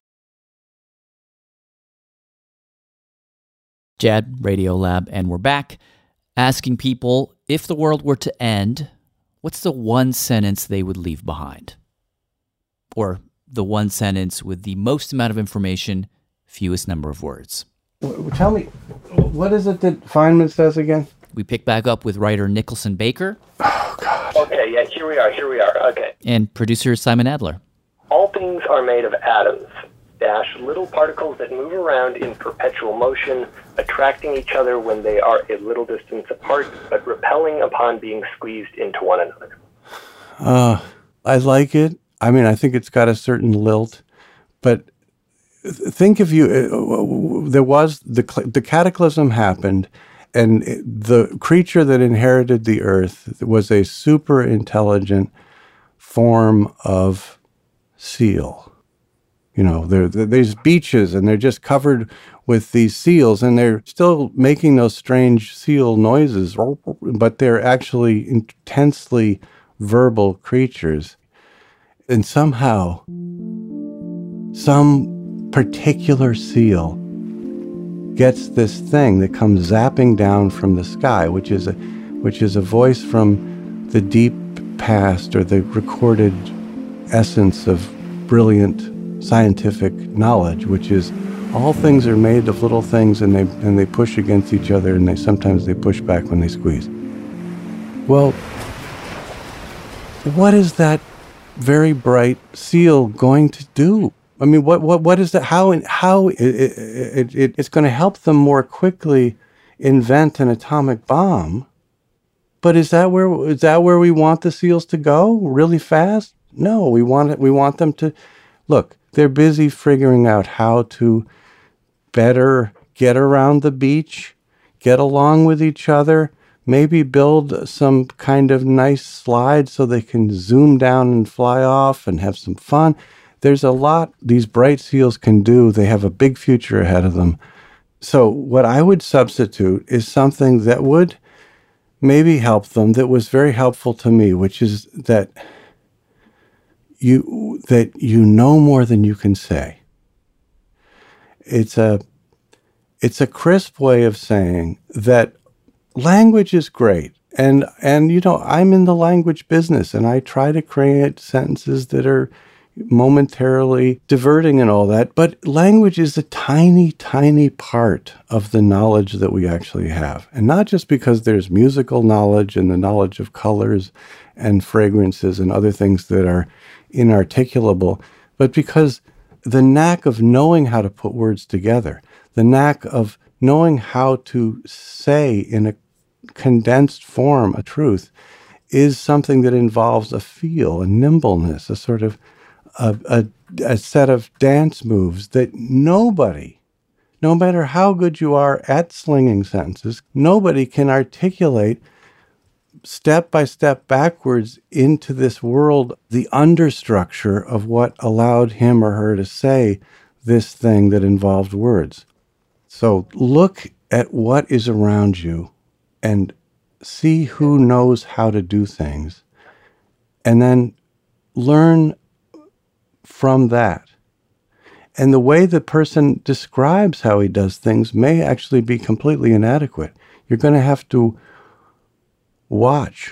Jad, Radiolab, and we're back asking people, if the world were to end, what's the one sentence they would leave behind? Or the one sentence with the most amount of information, fewest number of words. Tell me, what is it that Feynman says again? We pick back up with writer Nicholson Baker. Oh, God. Okay, yeah, here we are, here we are, okay. And producer Simon Adler. All things are made of atoms, dash little particles that move around in perpetual motion, attracting each other when they are a little distance apart, but repelling upon being squeezed into one another. Uh, I like it. I mean, I think it's got a certain lilt, but think if you, uh, there was, the, the cataclysm happened, and the creature that inherited the earth was a super intelligent form of seal. You know, there, there's beaches and they're just covered with these seals, and they're still making those strange seal noises, but they're actually intensely verbal creatures. And somehow, some particular seal gets this thing that comes zapping down from the sky, which is a, which is a voice from the deep past, or the recorded essence of brilliant scientific knowledge, which is all things are made of little things, and they and they push against each other, and they sometimes they push back when they squeeze. Well, what is that very bright seal going to do? I mean, what what what is that? How how it, it, it, it's going to help them more quickly invent an atomic bomb? But is that where is that where we want the seals to go? Really fast? No, we want it. We want them to look. They're busy figuring out how to better get around the beach, get along with each other, maybe build some kind of nice slide so they can zoom down and fly off and have some fun. There's a lot these bright seals can do. They have a big future ahead of them. So what I would substitute is something that would maybe help them, that was very helpful to me, which is that you that you know more than you can say. It's a it's a crisp way of saying that language is great. And and you know, I'm in the language business, and I try to create sentences that are momentarily diverting and all that, but language is a tiny, tiny part of the knowledge that we actually have. And not just because there's musical knowledge and the knowledge of colors and fragrances and other things that are inarticulable, but because the knack of knowing how to put words together, the knack of knowing how to say in a condensed form a truth, is something that involves a feel, a nimbleness, a sort of A, a, a set of dance moves that nobody, no matter how good you are at slinging sentences, nobody can articulate step by step backwards into this world, the understructure of what allowed him or her to say this thing that involved words. So look at what is around you and see who knows how to do things, and then learn from that. And the way the person describes how he does things may actually be completely inadequate. You're going to have to watch.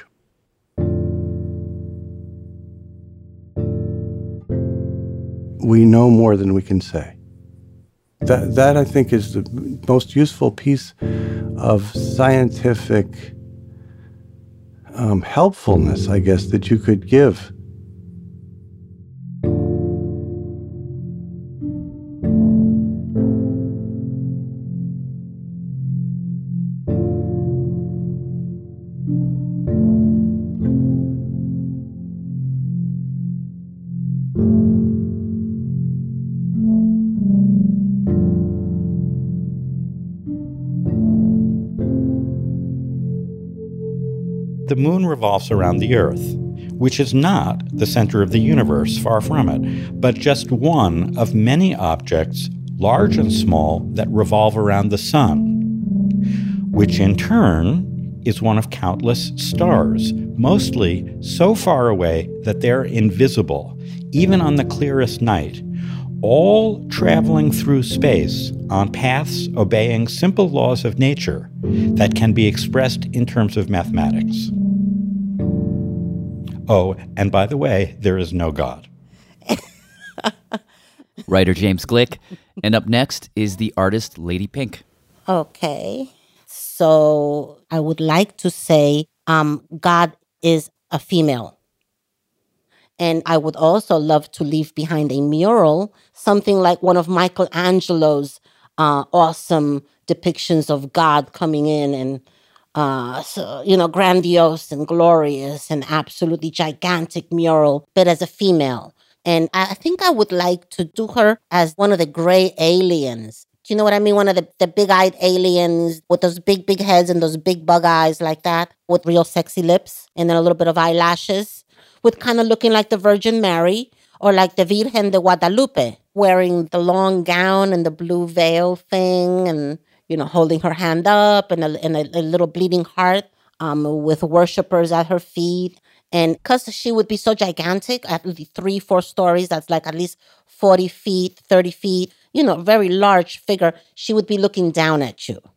We know more than we can say. That, that I think, is the most useful piece of scientific um, helpfulness, I guess, that you could give. The moon revolves around the Earth, which is not the center of the universe, far from it, but just one of many objects, large and small, that revolve around the sun, which in turn is one of countless stars, mostly so far away that they're invisible, even on the clearest night, all traveling through space on paths obeying simple laws of nature that can be expressed in terms of mathematics. Oh, and by the way, there is no God. Writer James Glick. And up next is the artist Lady Pink. Okay. So I would like to say um, God is a female. And I would also love to leave behind a mural, something like one of Michelangelo's uh, awesome depictions of God coming in and, uh, so, you know, grandiose and glorious and absolutely gigantic mural, but as a female. And I think I would like to do her as one of the gray aliens. Do you know what I mean? One of the, the big-eyed aliens with those big, big heads and those big bug eyes like that, with real sexy lips and then a little bit of eyelashes, with kind of looking like the Virgin Mary or like the Virgen de Guadalupe, wearing the long gown and the blue veil thing and, you know, holding her hand up and a, and a, a little bleeding heart um, with worshipers at her feet. And because she would be so gigantic, at least three, four stories, that's like at least forty feet, thirty feet, you know, very large figure, she would be looking down at you.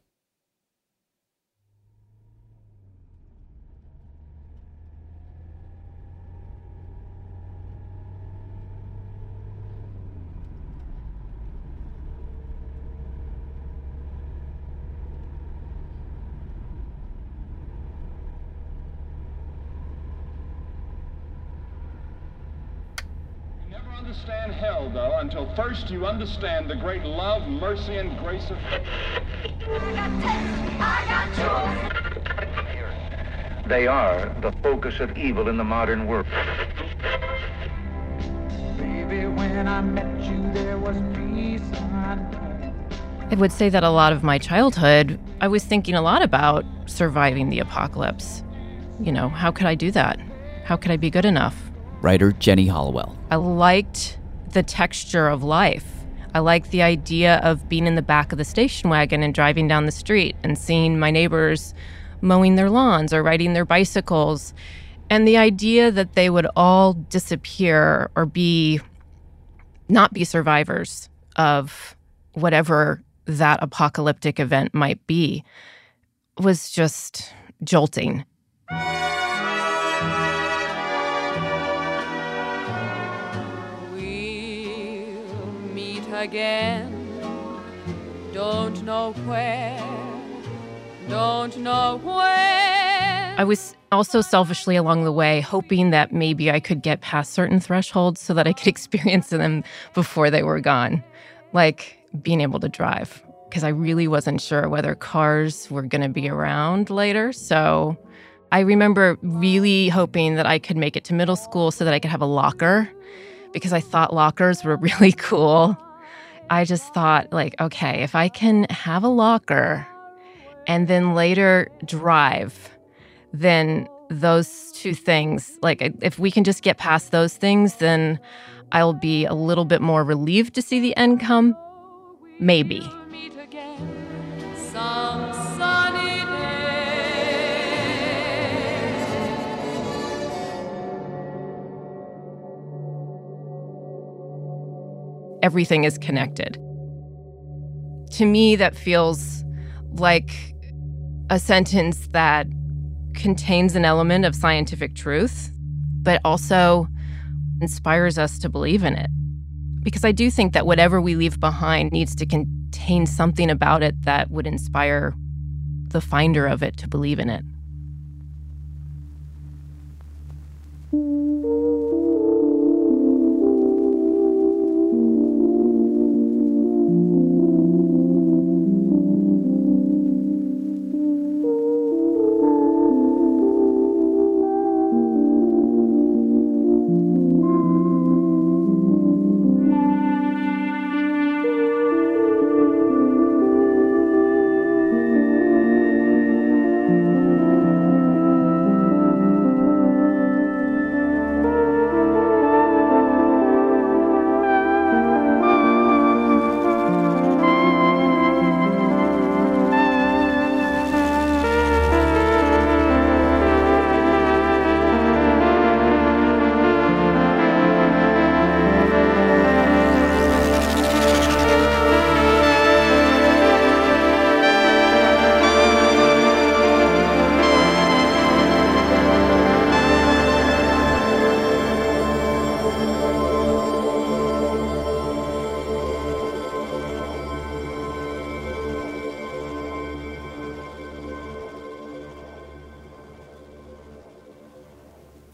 Understand hell, though, until first you understand the great love, mercy, and grace of... They are the focus of evil in the modern world. Baby, when I met you, there was peace on... I would say that a lot of my childhood, I was thinking a lot about surviving the apocalypse. You know, how could I do that? How could I be good enough? Writer Jenny Hollowell. I liked the texture of life. I liked the idea of being in the back of the station wagon and driving down the street and seeing my neighbors mowing their lawns or riding their bicycles. And the idea that they would all disappear or be not be survivors of whatever that apocalyptic event might be was just jolting. Again, don't know where, don't know when. I was also selfishly along the way hoping that maybe I could get past certain thresholds so that I could experience them before they were gone, like being able to drive, because I really wasn't sure whether cars were going to be around later. So I remember really hoping that I could make it to middle school so that I could have a locker, because I thought lockers were really cool. I just thought, like, okay, if I can have a locker and then later drive, then those two things, like, if we can just get past those things, then I'll be a little bit more relieved to see the end come. Maybe. Some sunny Everything is connected. To me, that feels like a sentence that contains an element of scientific truth, but also inspires us to believe in it. Because I do think that whatever we leave behind needs to contain something about it that would inspire the finder of it to believe in it.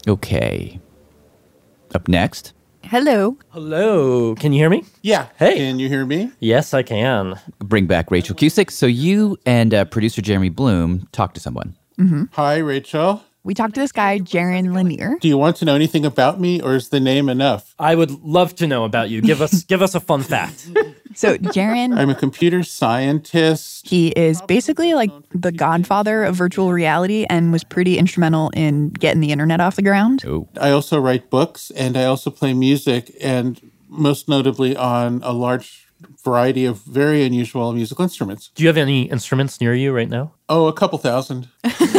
Okay. Up next. Hello. Hello. Can you hear me? Yeah. Hey. Can you hear me? Yes, I can. Bring back Rachel Cusick. So you and uh, producer Jeremy Bloom talked to someone. Mm-hmm. Hi, Rachel. We talked to this guy, Jaron Lanier. Do you want to know anything about me, or is the name enough? I would love to know about you. Give us give us a fun fact. So Jaron... I'm a computer scientist. He is basically like the godfather of virtual reality and was pretty instrumental in getting the internet off the ground. Oh. I also write books, and I also play music, and most notably on a large variety of very unusual musical instruments. Do you have any instruments near you right now? Oh, a couple thousand.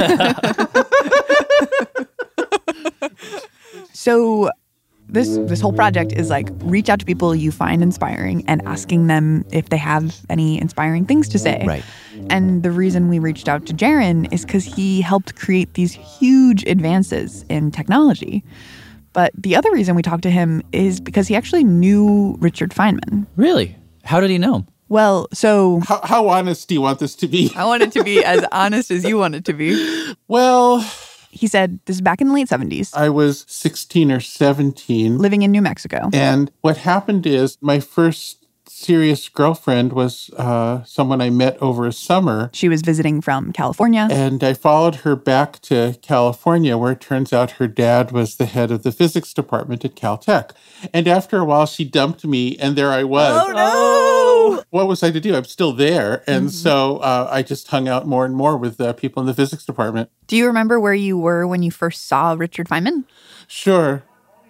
So this this whole project is like reach out to people you find inspiring and asking them if they have any inspiring things to say. Right. And the reason we reached out to Jaron is because he helped create these huge advances in technology. But the other reason we talked to him is because he actually knew Richard Feynman. Really? How did he know him? Well, so... How, how honest do you want this to be? I want it to be as honest as you want it to be. Well... He said this is back in the late seventies. I was sixteen or seventeen. Living in New Mexico. And what happened is my first serious girlfriend was uh, someone I met over a summer. She was visiting from California. And I followed her back to California, where it turns out her dad was the head of the physics department at Caltech. And after a while, she dumped me, and there I was. Oh, no! What was I to do? I'm still there. And mm-hmm. so uh, I just hung out more and more with uh, people in the physics department. Do you remember where you were when you first saw Richard Feynman? Sure.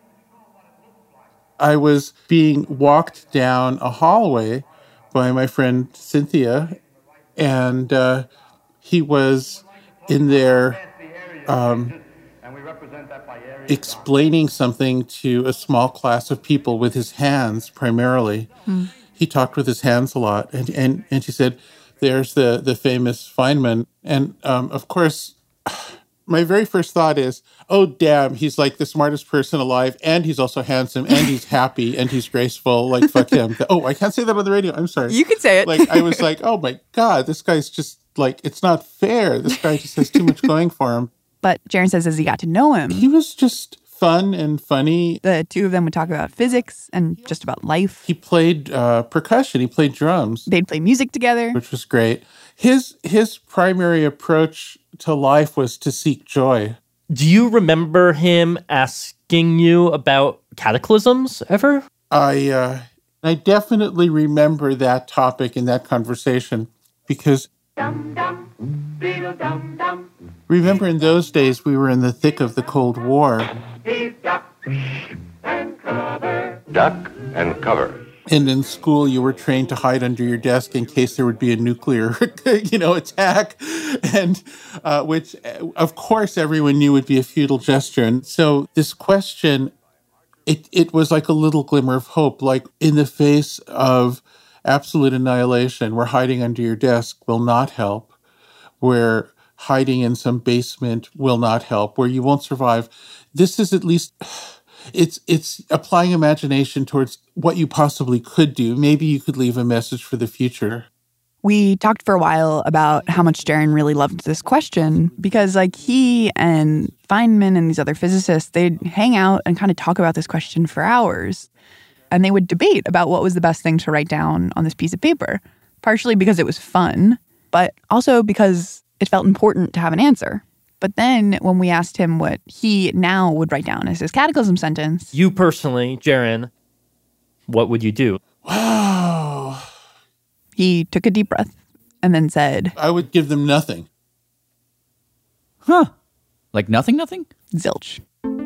I was being walked down a hallway by my friend Cynthia, and uh, he was in there um, explaining something to a small class of people with his hands primarily. Hmm. He talked with his hands a lot, and, and, and she said, there's the, the famous Feynman. And um, of course, my very first thought is, oh, damn, he's like the smartest person alive, and he's also handsome, and he's happy, and he's graceful. Like, fuck him. Oh, I can't say that on the radio. I'm sorry. You can say it. Like, I was like, oh, my God, this guy's just, like, it's not fair. This guy just has too much going for him. But Jaron says as he got to know him, he was just fun and funny. The two of them would talk about physics and just about life. He played uh, percussion. He played drums. They'd play music together. Which was great. His his primary approach to life was to seek joy. Do you remember him asking you about cataclysms ever? I uh, I definitely remember that topic in that conversation because dum, dum, beetle, dum, dum. Remember in those days we were in the thick of the Cold War. Duck and cover. And in school, you were trained to hide under your desk in case there would be a nuclear, you know, attack, and uh, which, of course, everyone knew would be a futile gesture. And so this question, it it was like a little glimmer of hope, like in the face of absolute annihilation, where hiding under your desk will not help, where hiding in some basement will not help, where you won't survive. This is at least... It's it's applying imagination towards what you possibly could do. Maybe you could leave a message for the future. We talked for a while about how much Jaron really loved this question because, like, he and Feynman and these other physicists, they'd hang out and kind of talk about this question for hours. And they would debate about what was the best thing to write down on this piece of paper, partially because it was fun, but also because it felt important to have an answer. But then when we asked him what he now would write down as his cataclysm sentence... You personally, Jaron, what would you do? Wow. He took a deep breath and then said... I would give them nothing. Huh. Like nothing, nothing? Zilch.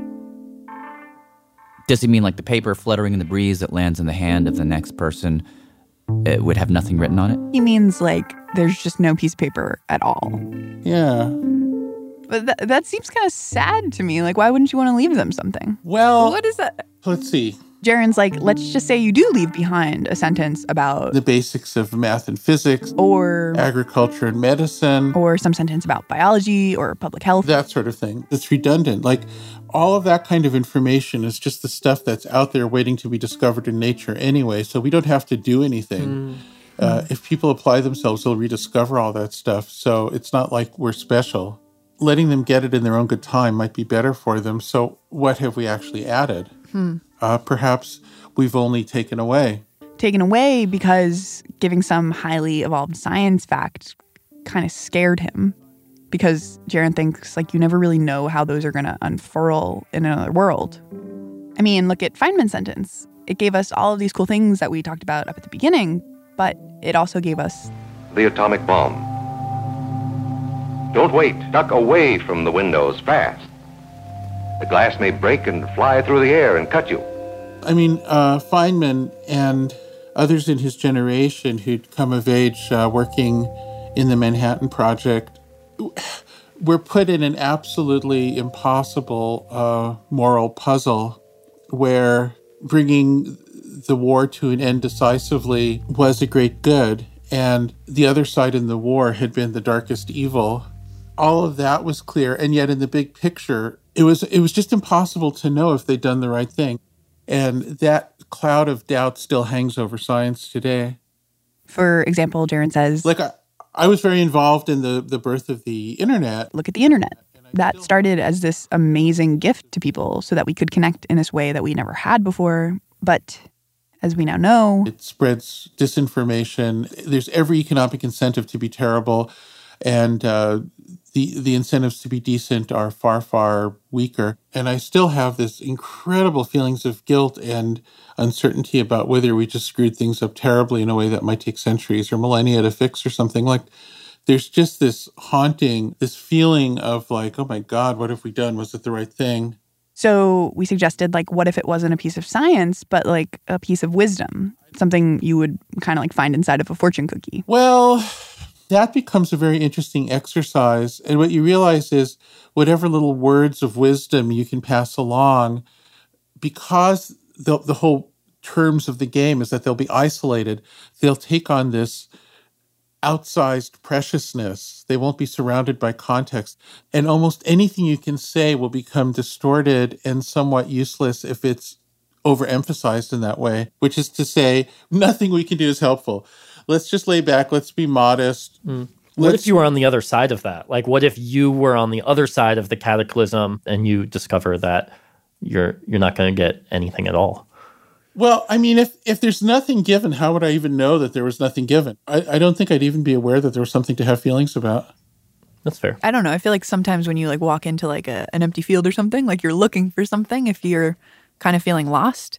Does he mean like the paper fluttering in the breeze that lands in the hand of the next person? It would have nothing written on it? He means like there's just no piece of paper at all. Yeah. But th- that seems kind of sad to me. Like, why wouldn't you want to leave them something? Well, what is that? Let's see. Jaron's like, let's just say you do leave behind a sentence about... the basics of math and physics. Or... agriculture and medicine. Or some sentence about biology or public health. That sort of thing. It's redundant. Like, all of that kind of information is just the stuff that's out there waiting to be discovered in nature anyway, so we don't have to do anything. Mm. Uh, if people apply themselves, they'll rediscover all that stuff, so it's not like we're special. letting them get it in their own good time might be better for them. So what have we actually added? Hmm. Uh, perhaps we've only taken away. Taken away because giving some highly evolved science fact kind of scared him. Because Jaron thinks, like, you never really know how those are going to unfurl in another world. I mean, look at Feynman's sentence. It gave us all of these cool things that we talked about up at the beginning, but it also gave us the atomic bomb. Don't wait. Duck away from the windows fast. The glass may break and fly through the air and cut you. I mean, uh, Feynman and others in his generation who'd come of age uh, working in the Manhattan Project were put in an absolutely impossible uh, moral puzzle where bringing the war to an end decisively was a great good, and the other side in the war had been the darkest evil. All of that was clear, and yet in the big picture, it was it was just impossible to know if they'd done the right thing. And that cloud of doubt still hangs over science today. For example, Jaron says, Like, I, I was very involved in the, the birth of the internet. Look at the internet. That started as this amazing gift to people so that we could connect in this way that we never had before. But as we now know, it spreads disinformation. There's every economic incentive to be terrible. And uh, the the incentives to be decent are far, far weaker. And I still have this incredible feelings of guilt and uncertainty about whether we just screwed things up terribly in a way that might take centuries or millennia to fix or something. Like, there's just this haunting, this feeling of like, oh my God, what have we done? Was it the right thing? So we suggested, like, what if it wasn't a piece of science, but like a piece of wisdom, something you would kind of like find inside of a fortune cookie? Well, that becomes a very interesting exercise. And what you realize is whatever little words of wisdom you can pass along, because the, the whole terms of the game is that they'll be isolated, they'll take on this outsized preciousness. They won't be surrounded by context. And almost anything you can say will become distorted and somewhat useless if it's overemphasized in that way, which is to say, nothing we can do is helpful. Let's just lay back. Let's be modest. Mm. What if you were on the other side of that? Like, what if you were on the other side of the cataclysm and you discover that you're you're not going to get anything at all? Well, I mean, if, if there's nothing given, how would I even know that there was nothing given? I, I don't think I'd even be aware that there was something to have feelings about. That's fair. I don't know. I feel like sometimes when you like walk into like a, an empty field or something, like you're looking for something if you're kind of feeling lost.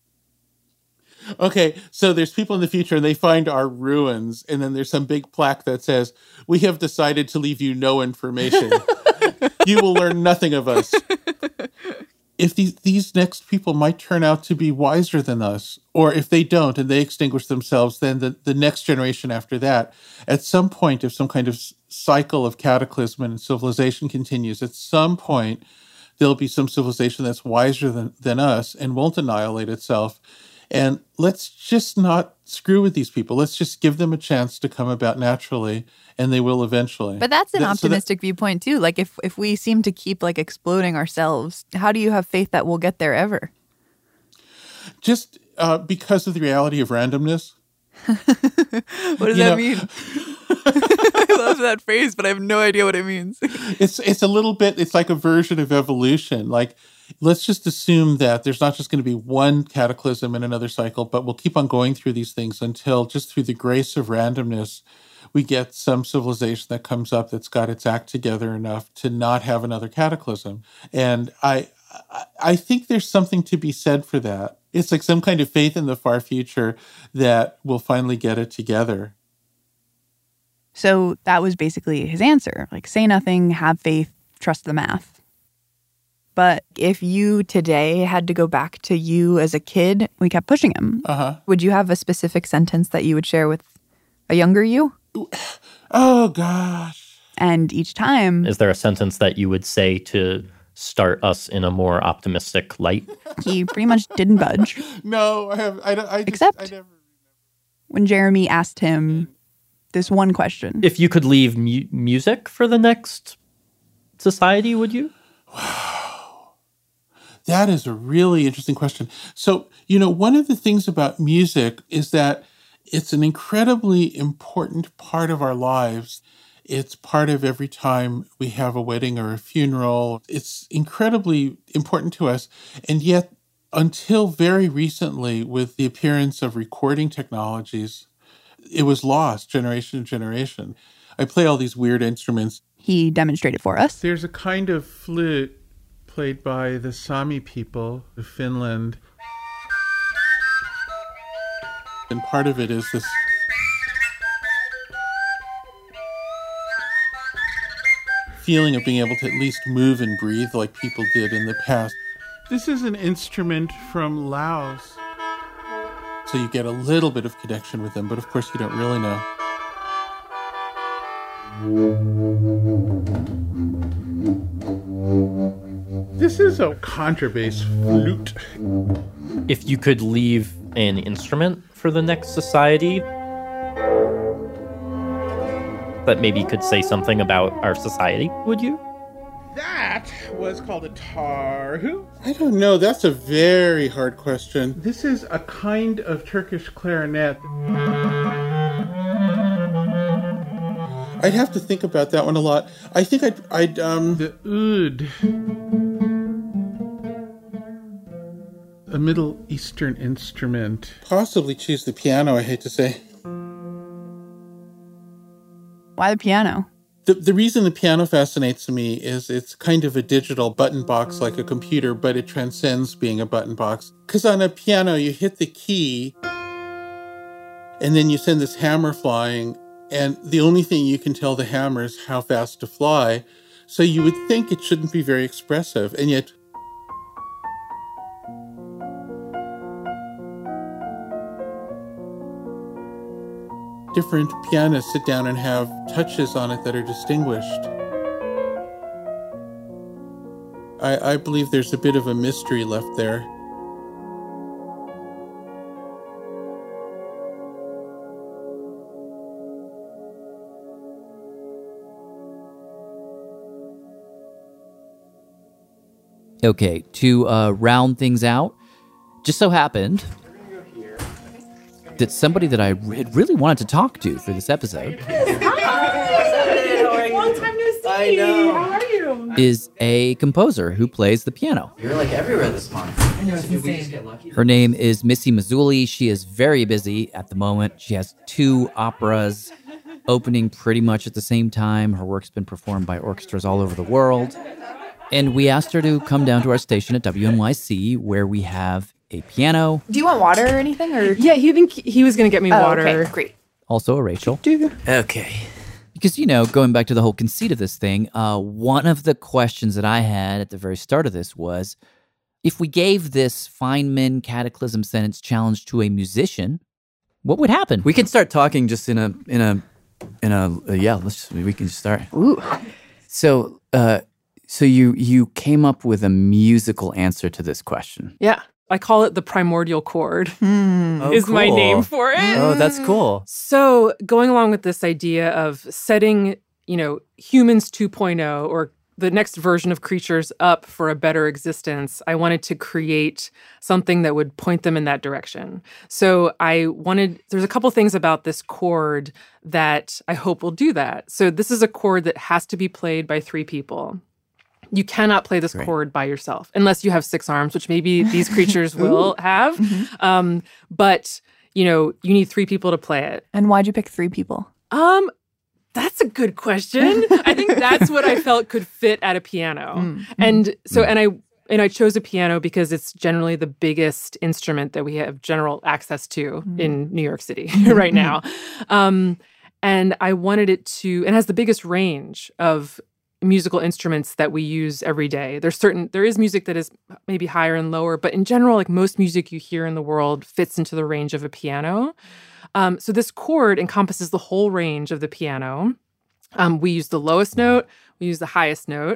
Okay, so there's people in the future and they find our ruins, and then there's some big plaque that says, "We have decided to leave you no information. You will learn nothing of us." If these, these next people might turn out to be wiser than us, or if they don't and they extinguish themselves, then the, the next generation after that, at some point, if some kind of cycle of cataclysm and civilization continues, at some point, there'll be some civilization that's wiser than, than us and won't annihilate itself. And let's just not screw with these people. Let's just give them a chance to come about naturally, and they will eventually. But that's an that, optimistic so that, viewpoint, too. Like, if, if we seem to keep, like, exploding ourselves, how do you have faith that we'll get there ever? Just uh, because of the reality of randomness. What does you that know, mean? I love that phrase, but I have no idea what it means. It's it's a little bit, it's like a version of evolution. Like, let's just assume that there's not just going to be one cataclysm in another cycle, but we'll keep on going through these things until, just through the grace of randomness, we get some civilization that comes up that's got its act together enough to not have another cataclysm. And I, I think there's something to be said for that. It's like some kind of faith in the far future that we'll finally get it together. So that was basically his answer. Like, say nothing, have faith, trust the math. But if you today had to go back to you as a kid, we kept pushing him. Uh-huh. Would you have a specific sentence that you would share with a younger you? Oh, gosh. And each time... Is there a sentence that you would say to start us in a more optimistic light? He pretty much didn't budge. No, I have... I, don't, I just, Except I never... when Jeremy asked him this one question. If you could leave mu- music for the next society, would you? Wow. That is a really interesting question. So, you know, one of the things about music is that it's an incredibly important part of our lives. It's part of every time we have a wedding or a funeral. It's incredibly important to us. And yet, until very recently, with the appearance of recording technologies, it was lost generation to generation. I play all these weird instruments. He demonstrated for us. There's a kind of flute played by the Sami people of Finland. And part of it is this feeling of being able to at least move and breathe like people did in the past. This is an instrument from Laos. So you get a little bit of connection with them, but of course you don't really know. This is a contrabass flute. If you could leave an instrument for the next society that maybe could say something about our society, would you? That was called a tarhu. I don't know. That's a very hard question. This is a kind of Turkish clarinet. I'd have to think about that one a lot. I think I'd, I'd um... The oud. A Middle Eastern instrument. Possibly choose the piano, I hate to say. Why the piano? The, the reason the piano fascinates me is it's kind of a digital button box like a computer, but it transcends being a button box. Because on a piano, you hit the key, and then you send this hammer flying, and the only thing you can tell the hammer is how fast to fly. So you would think it shouldn't be very expressive, and yet different pianists sit down and have touches on it that are distinguished. I, I believe there's a bit of a mystery left there. Okay, to uh, round things out, just so happened that somebody that I had really wanted to talk to for this episode Hi! Long time no see. I know. How are you? is a composer who plays the piano. You're like everywhere this month. I know, it's Did we just get lucky? Her name is Missy Mazzulli. She is very busy at the moment. She has two operas opening pretty much at the same time. Her work's been performed by orchestras all over the world. And we asked her to come down to our station at W N Y C, where we have a piano. Do you want water or anything? Or Yeah, he think he was going to get me Oh, water. okay, great. Also a Rachel. Okay. Because, you know, going back to the whole conceit of this thing, uh, one of the questions that I had at the very start of this was, if we gave this Feynman Cataclysm Sentence Challenge to a musician, what would happen? We can start talking just in a, in a, in a, uh, yeah, let's, we can just start. Ooh. So, uh, so you, you came up with a musical answer to this question. Yeah. I call it the primordial chord, Oh, is my cool. name for it. Oh, that's cool. So going along with this idea of setting, you know, humans two point oh or the next version of creatures up for a better existence, I wanted to create something that would point them in that direction. So I wanted, there's a couple things about this chord that I hope will do that. So this is a chord that has to be played by three people. You cannot play this Great. chord by yourself unless you have six arms, which maybe these creatures will have. Um, but, you know, you need three people to play it. And why'd you pick three people? Um, that's a good question. I think that's what I felt could fit at a piano. Mm. And so, and I and I chose a piano because it's generally the biggest instrument that we have general access to Mm. in New York City right now. Um, and I wanted it to, and has the biggest range of musical instruments that we use every day. There's certain, there is music that is maybe higher and lower, but in general, like most music you hear in the world fits into the range of a piano. Um, so this chord encompasses the whole range of the piano. Um, we use the lowest note, we use the highest note,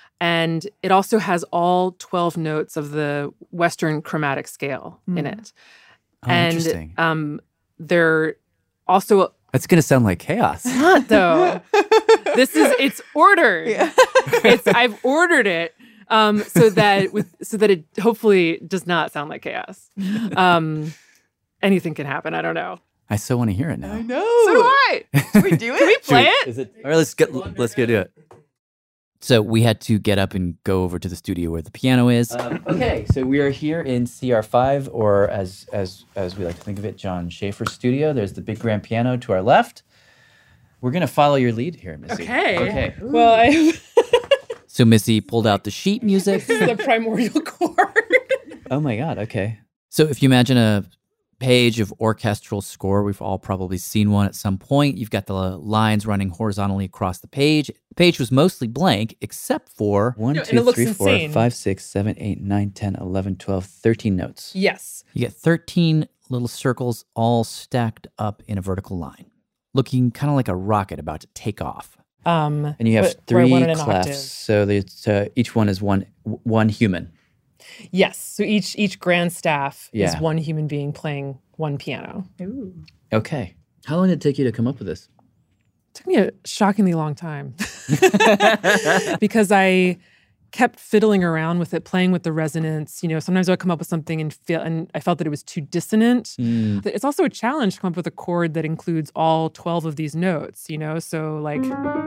and it also has all twelve notes of the Western chromatic scale Mm. in it. Oh, and interesting. um, they're also That's going to sound like chaos. It's not though. This is it's ordered. It's I've ordered it um, so that with so that it hopefully does not sound like chaos. Um, anything can happen. I don't know. I so want to hear it now. I know. So do I. Should we do it? Can we play it? Is it? All right, let's get let's go do it. So we had to get up and go over to the studio where the piano is. Um, okay, so we are here in C R five, or as as as we like to think of it, John Schaefer's studio. There's the big grand piano to our left. We're gonna follow your lead here, Missy. Okay. Okay. Well, I. So Missy pulled out the sheet music. This is the primordial chord. Oh my God. Okay. So if you imagine a page of orchestral score, we've all probably seen one at some point. You've got the lines running horizontally across the page. The page was mostly blank except for one, No, and two, it looks three, four, insane. five, six, seven, eight, nine, ten, eleven, twelve, thirteen notes. Yes. You get thirteen little circles all stacked up in a vertical line, looking kind of like a rocket about to take off. Um, And you have but where I three wanted an clefs, octave. so it's, uh, each one is one one human. Yes. So each each grand staff Yeah. is one human being playing one piano. Ooh. Okay. How long did it take you to come up with this? It took me a shockingly long time because I kept fiddling around with it, playing with the resonance. You know, sometimes I would come up with something and feel, and I felt that it was too dissonant. Mm. It's also a challenge to come up with a chord that includes all twelve of these notes. You know, so like,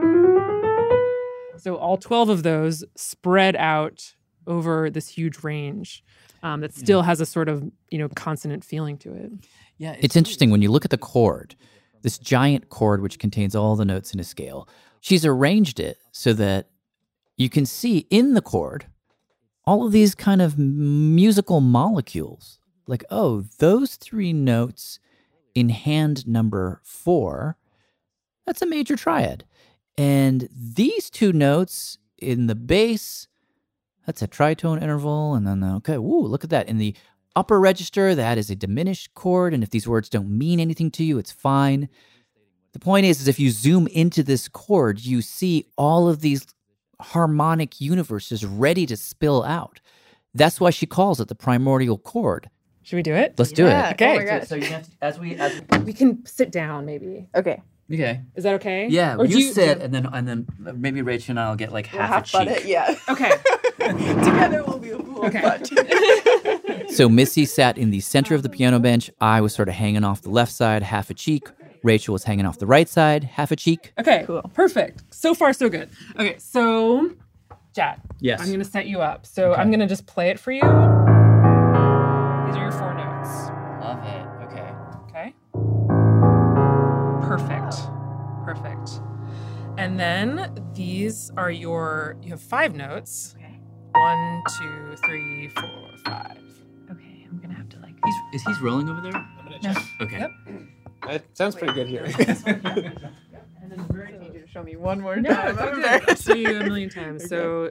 so all twelve of those spread out over this huge range um, that still has a sort of, you know, consonant feeling to it. Yeah, it's, it's interesting when you look at the chord, this giant chord which contains all the notes in a scale. She's arranged it so that you can see in the chord all of these kind of musical molecules. Like, oh, those three notes in hand number four, that's a major triad. And these two notes in the bass, that's a tritone interval. And then, okay, woo, look at that. In the upper register, that is a diminished chord. And if these words don't mean anything to you, it's fine. The point is, is if you zoom into this chord, you see all of these harmonic universes ready to spill out. That's why she calls it the primordial chord. Should we do it? Let's do Yeah. it. Okay. Oh my gosh. So you have to, as we, as We can sit down maybe. Okay. okay. Is that okay? Yeah, Or you, do you sit, and then and then maybe Rachel and I'll get like We'll half, half a butt cheek. it. Yeah. Okay. Together we'll be a full Okay. butt. So Missy sat in the center of the piano bench. I was sort of hanging off the left side, half a cheek. Rachel was hanging off the right side, half a cheek. Okay, cool. Perfect. So far, so good. Okay, so, Jad. Yes. I'm going to set you up. So Okay. I'm going to just play it for you. These are your four notes. Love it. Okay. Okay. Perfect. Perfect. And then these are your, you have five notes. Okay. One, two, three, four, five. Okay, I'm gonna have to like. He's, is he rolling over there? I'm gonna check. Okay. Yep. That sounds pretty good here. And then I'm gonna need you to show me one more No, time. it's I'm all good. embarrassed. I'll show you a million times. So,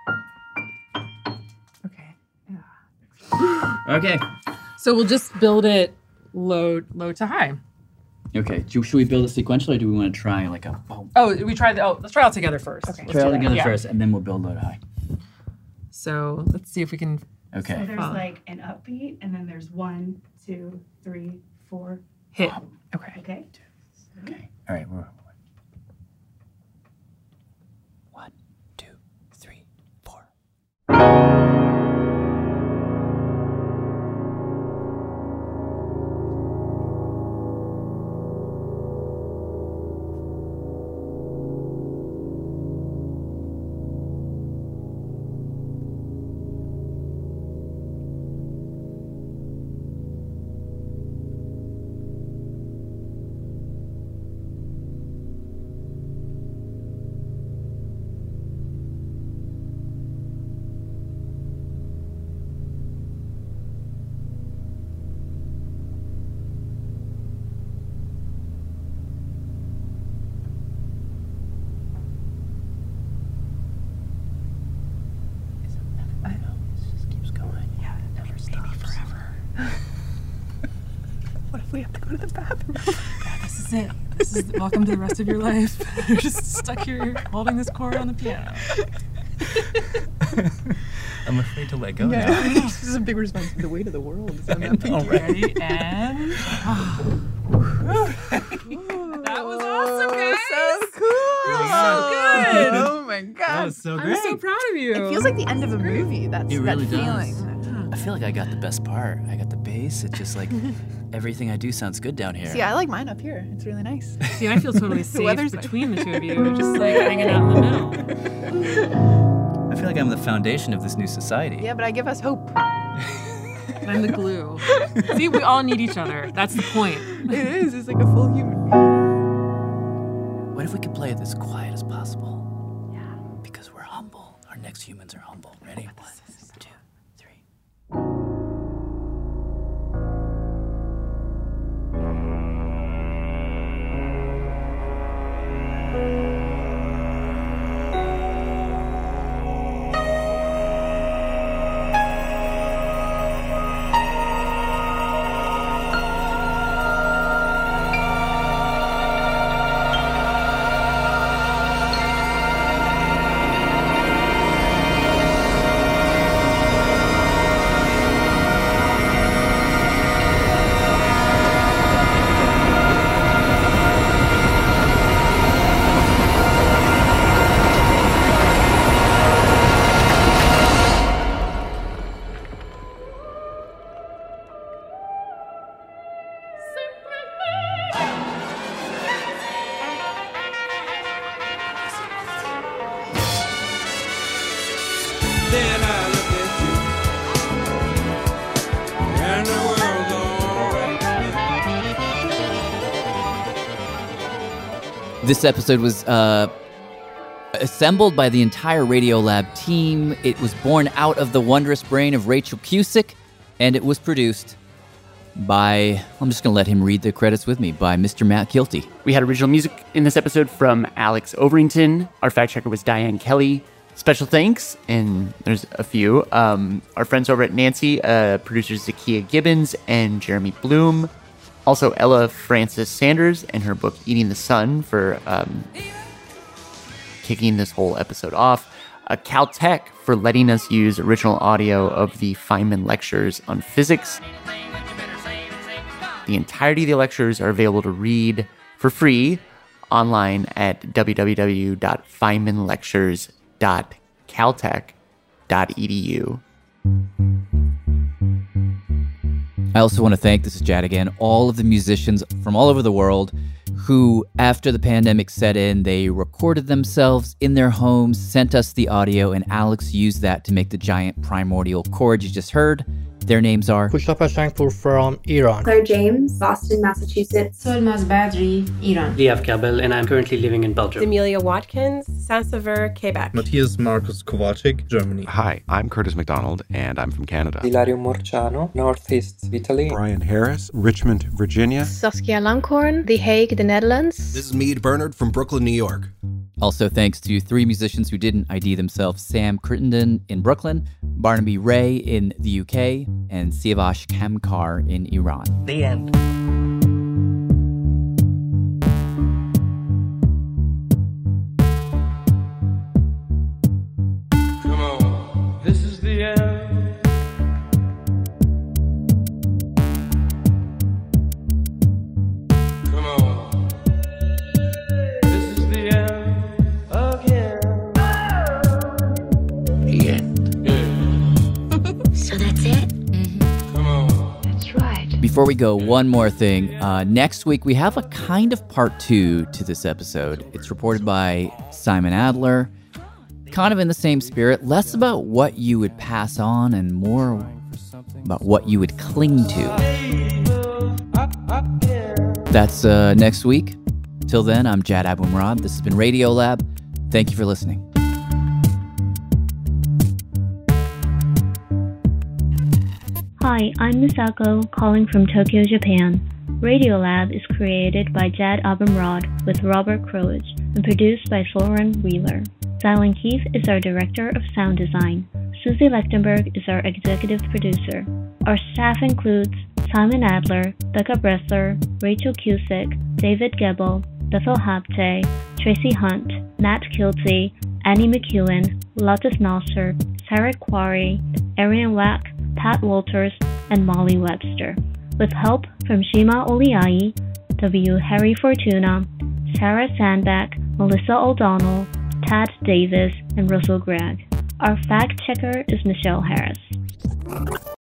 Okay. Okay. so we'll just build it low, low to high. Okay. Do, should we build it sequentially, or do we want to try like a oh, Oh, we tried the, oh, let's try all together first. Okay. try all together first, and then we'll build low to high? So let's see if we can. Okay. So there's Uh, like an upbeat, and then there's one, two, three, four. Hit. Okay. Okay. Okay. All right. We're, one, two, three, four. What if we have to go to the bathroom? God, this is it. This is welcome to the rest of your life. You're just stuck here holding this chord on the piano. I'm afraid to let go Yeah. now. This is a big responsibility. The weight of the world is on that pinky. Ready? And. That was awesome, guys. So cool. So good. Oh my god. That was so great. I'm so proud of you. It feels like the end of a movie. That's It really that feeling. does. I feel like I got the best part. I got the bass. It just like everything I do sounds good down here. See, I like mine up here. It's really nice. See, I feel totally safe weather's between the two of you, just like hanging out in the middle. I feel like I'm the foundation of this new society. Yeah, but I give us hope. I'm the glue. See, we all need each other. That's the point. It is. It's like a full human being. What if we could play it as quiet as possible? Yeah. Because we're humble. Our next humans are humble. Ready? One, two, three. Then I look at you, and the world's alright. This episode was uh, assembled by the entire Radiolab team. It was born out of the wondrous brain of Rachel Cusick, and it was produced by, I'm just going to let him read the credits with me, by Mister Matt Kilty. We had original music in this episode from Alex Overington. Our fact checker was Diane Kelly. Special thanks, and there's a few. Um, our friends over at Nancy, uh, producers Zakiya Gibbons and Jeremy Bloom. Also, Ella Francis Sanders and her book Eating the Sun for um, kicking this whole episode off. Uh, Caltech for letting us use original audio of the Feynman lectures on physics. The entirety of the lectures are available to read for free online at w w w dot feynman lectures dot caltech dot e d u. I also want to thank, this is Jad again, all of the musicians from all over the world who, after the pandemic set in, they recorded themselves in their homes, sent us the audio, and Alex used that to make the giant primordial chord you just heard. Their names are Kushtapa Shankpur from Iran, Claire James, Boston, Massachusetts, Solmaz Badri, Iran, Liav Kabel, and I'm currently living in Belgium. Amelia Watkins, Saint-Sever, Quebec. Matthias Marcus Kovacic, Germany. Hi, I'm Curtis McDonald, and I'm from Canada. Ilario Morciano, Northeast Italy. Brian Harris, Richmond, Virginia. Saskia Langhorn, The Hague, the Netherlands. This is Meade Bernard from Brooklyn, New York. Also thanks to three musicians who didn't I D themselves: Sam Crittenden in Brooklyn, Barnaby Ray in the U K, and Siavash Kamkar in Iran. The end. Come on, this is the end. Come on, this is the end. So that's it? Mm-hmm. Come on. That's right. Before we go, one more thing. Uh, next week, we have a kind of part two to this episode. It's reported by Simon Adler, kind of in the same spirit, less about what you would pass on and more about what you would cling to. That's uh, next week. Till then, I'm Jad Abumrad. This has been Radiolab. Thank you for listening. Hi, I'm Misako, calling from Tokyo, Japan. Radiolab is created by Jad Abumrad with Robert Krowich and produced by Soren Wheeler. Zylan Keith is our director of sound design. Susie Lechtenberg is our executive producer. Our staff includes Simon Adler, Becca Bressler, Rachel Cusick, David Gebel, Bethel Habte, Tracy Hunt, Matt Kilty, Annie McEwen, Latif Nasser, Sarah Quarry, Arian Wack, Pat Walters, and Molly Webster, with help from Shima Oliai, W. Harry Fortuna, Sarah Sandback, Melissa O'Donnell, Tad Davis, and Russell Gregg. Our fact checker is Michelle Harris.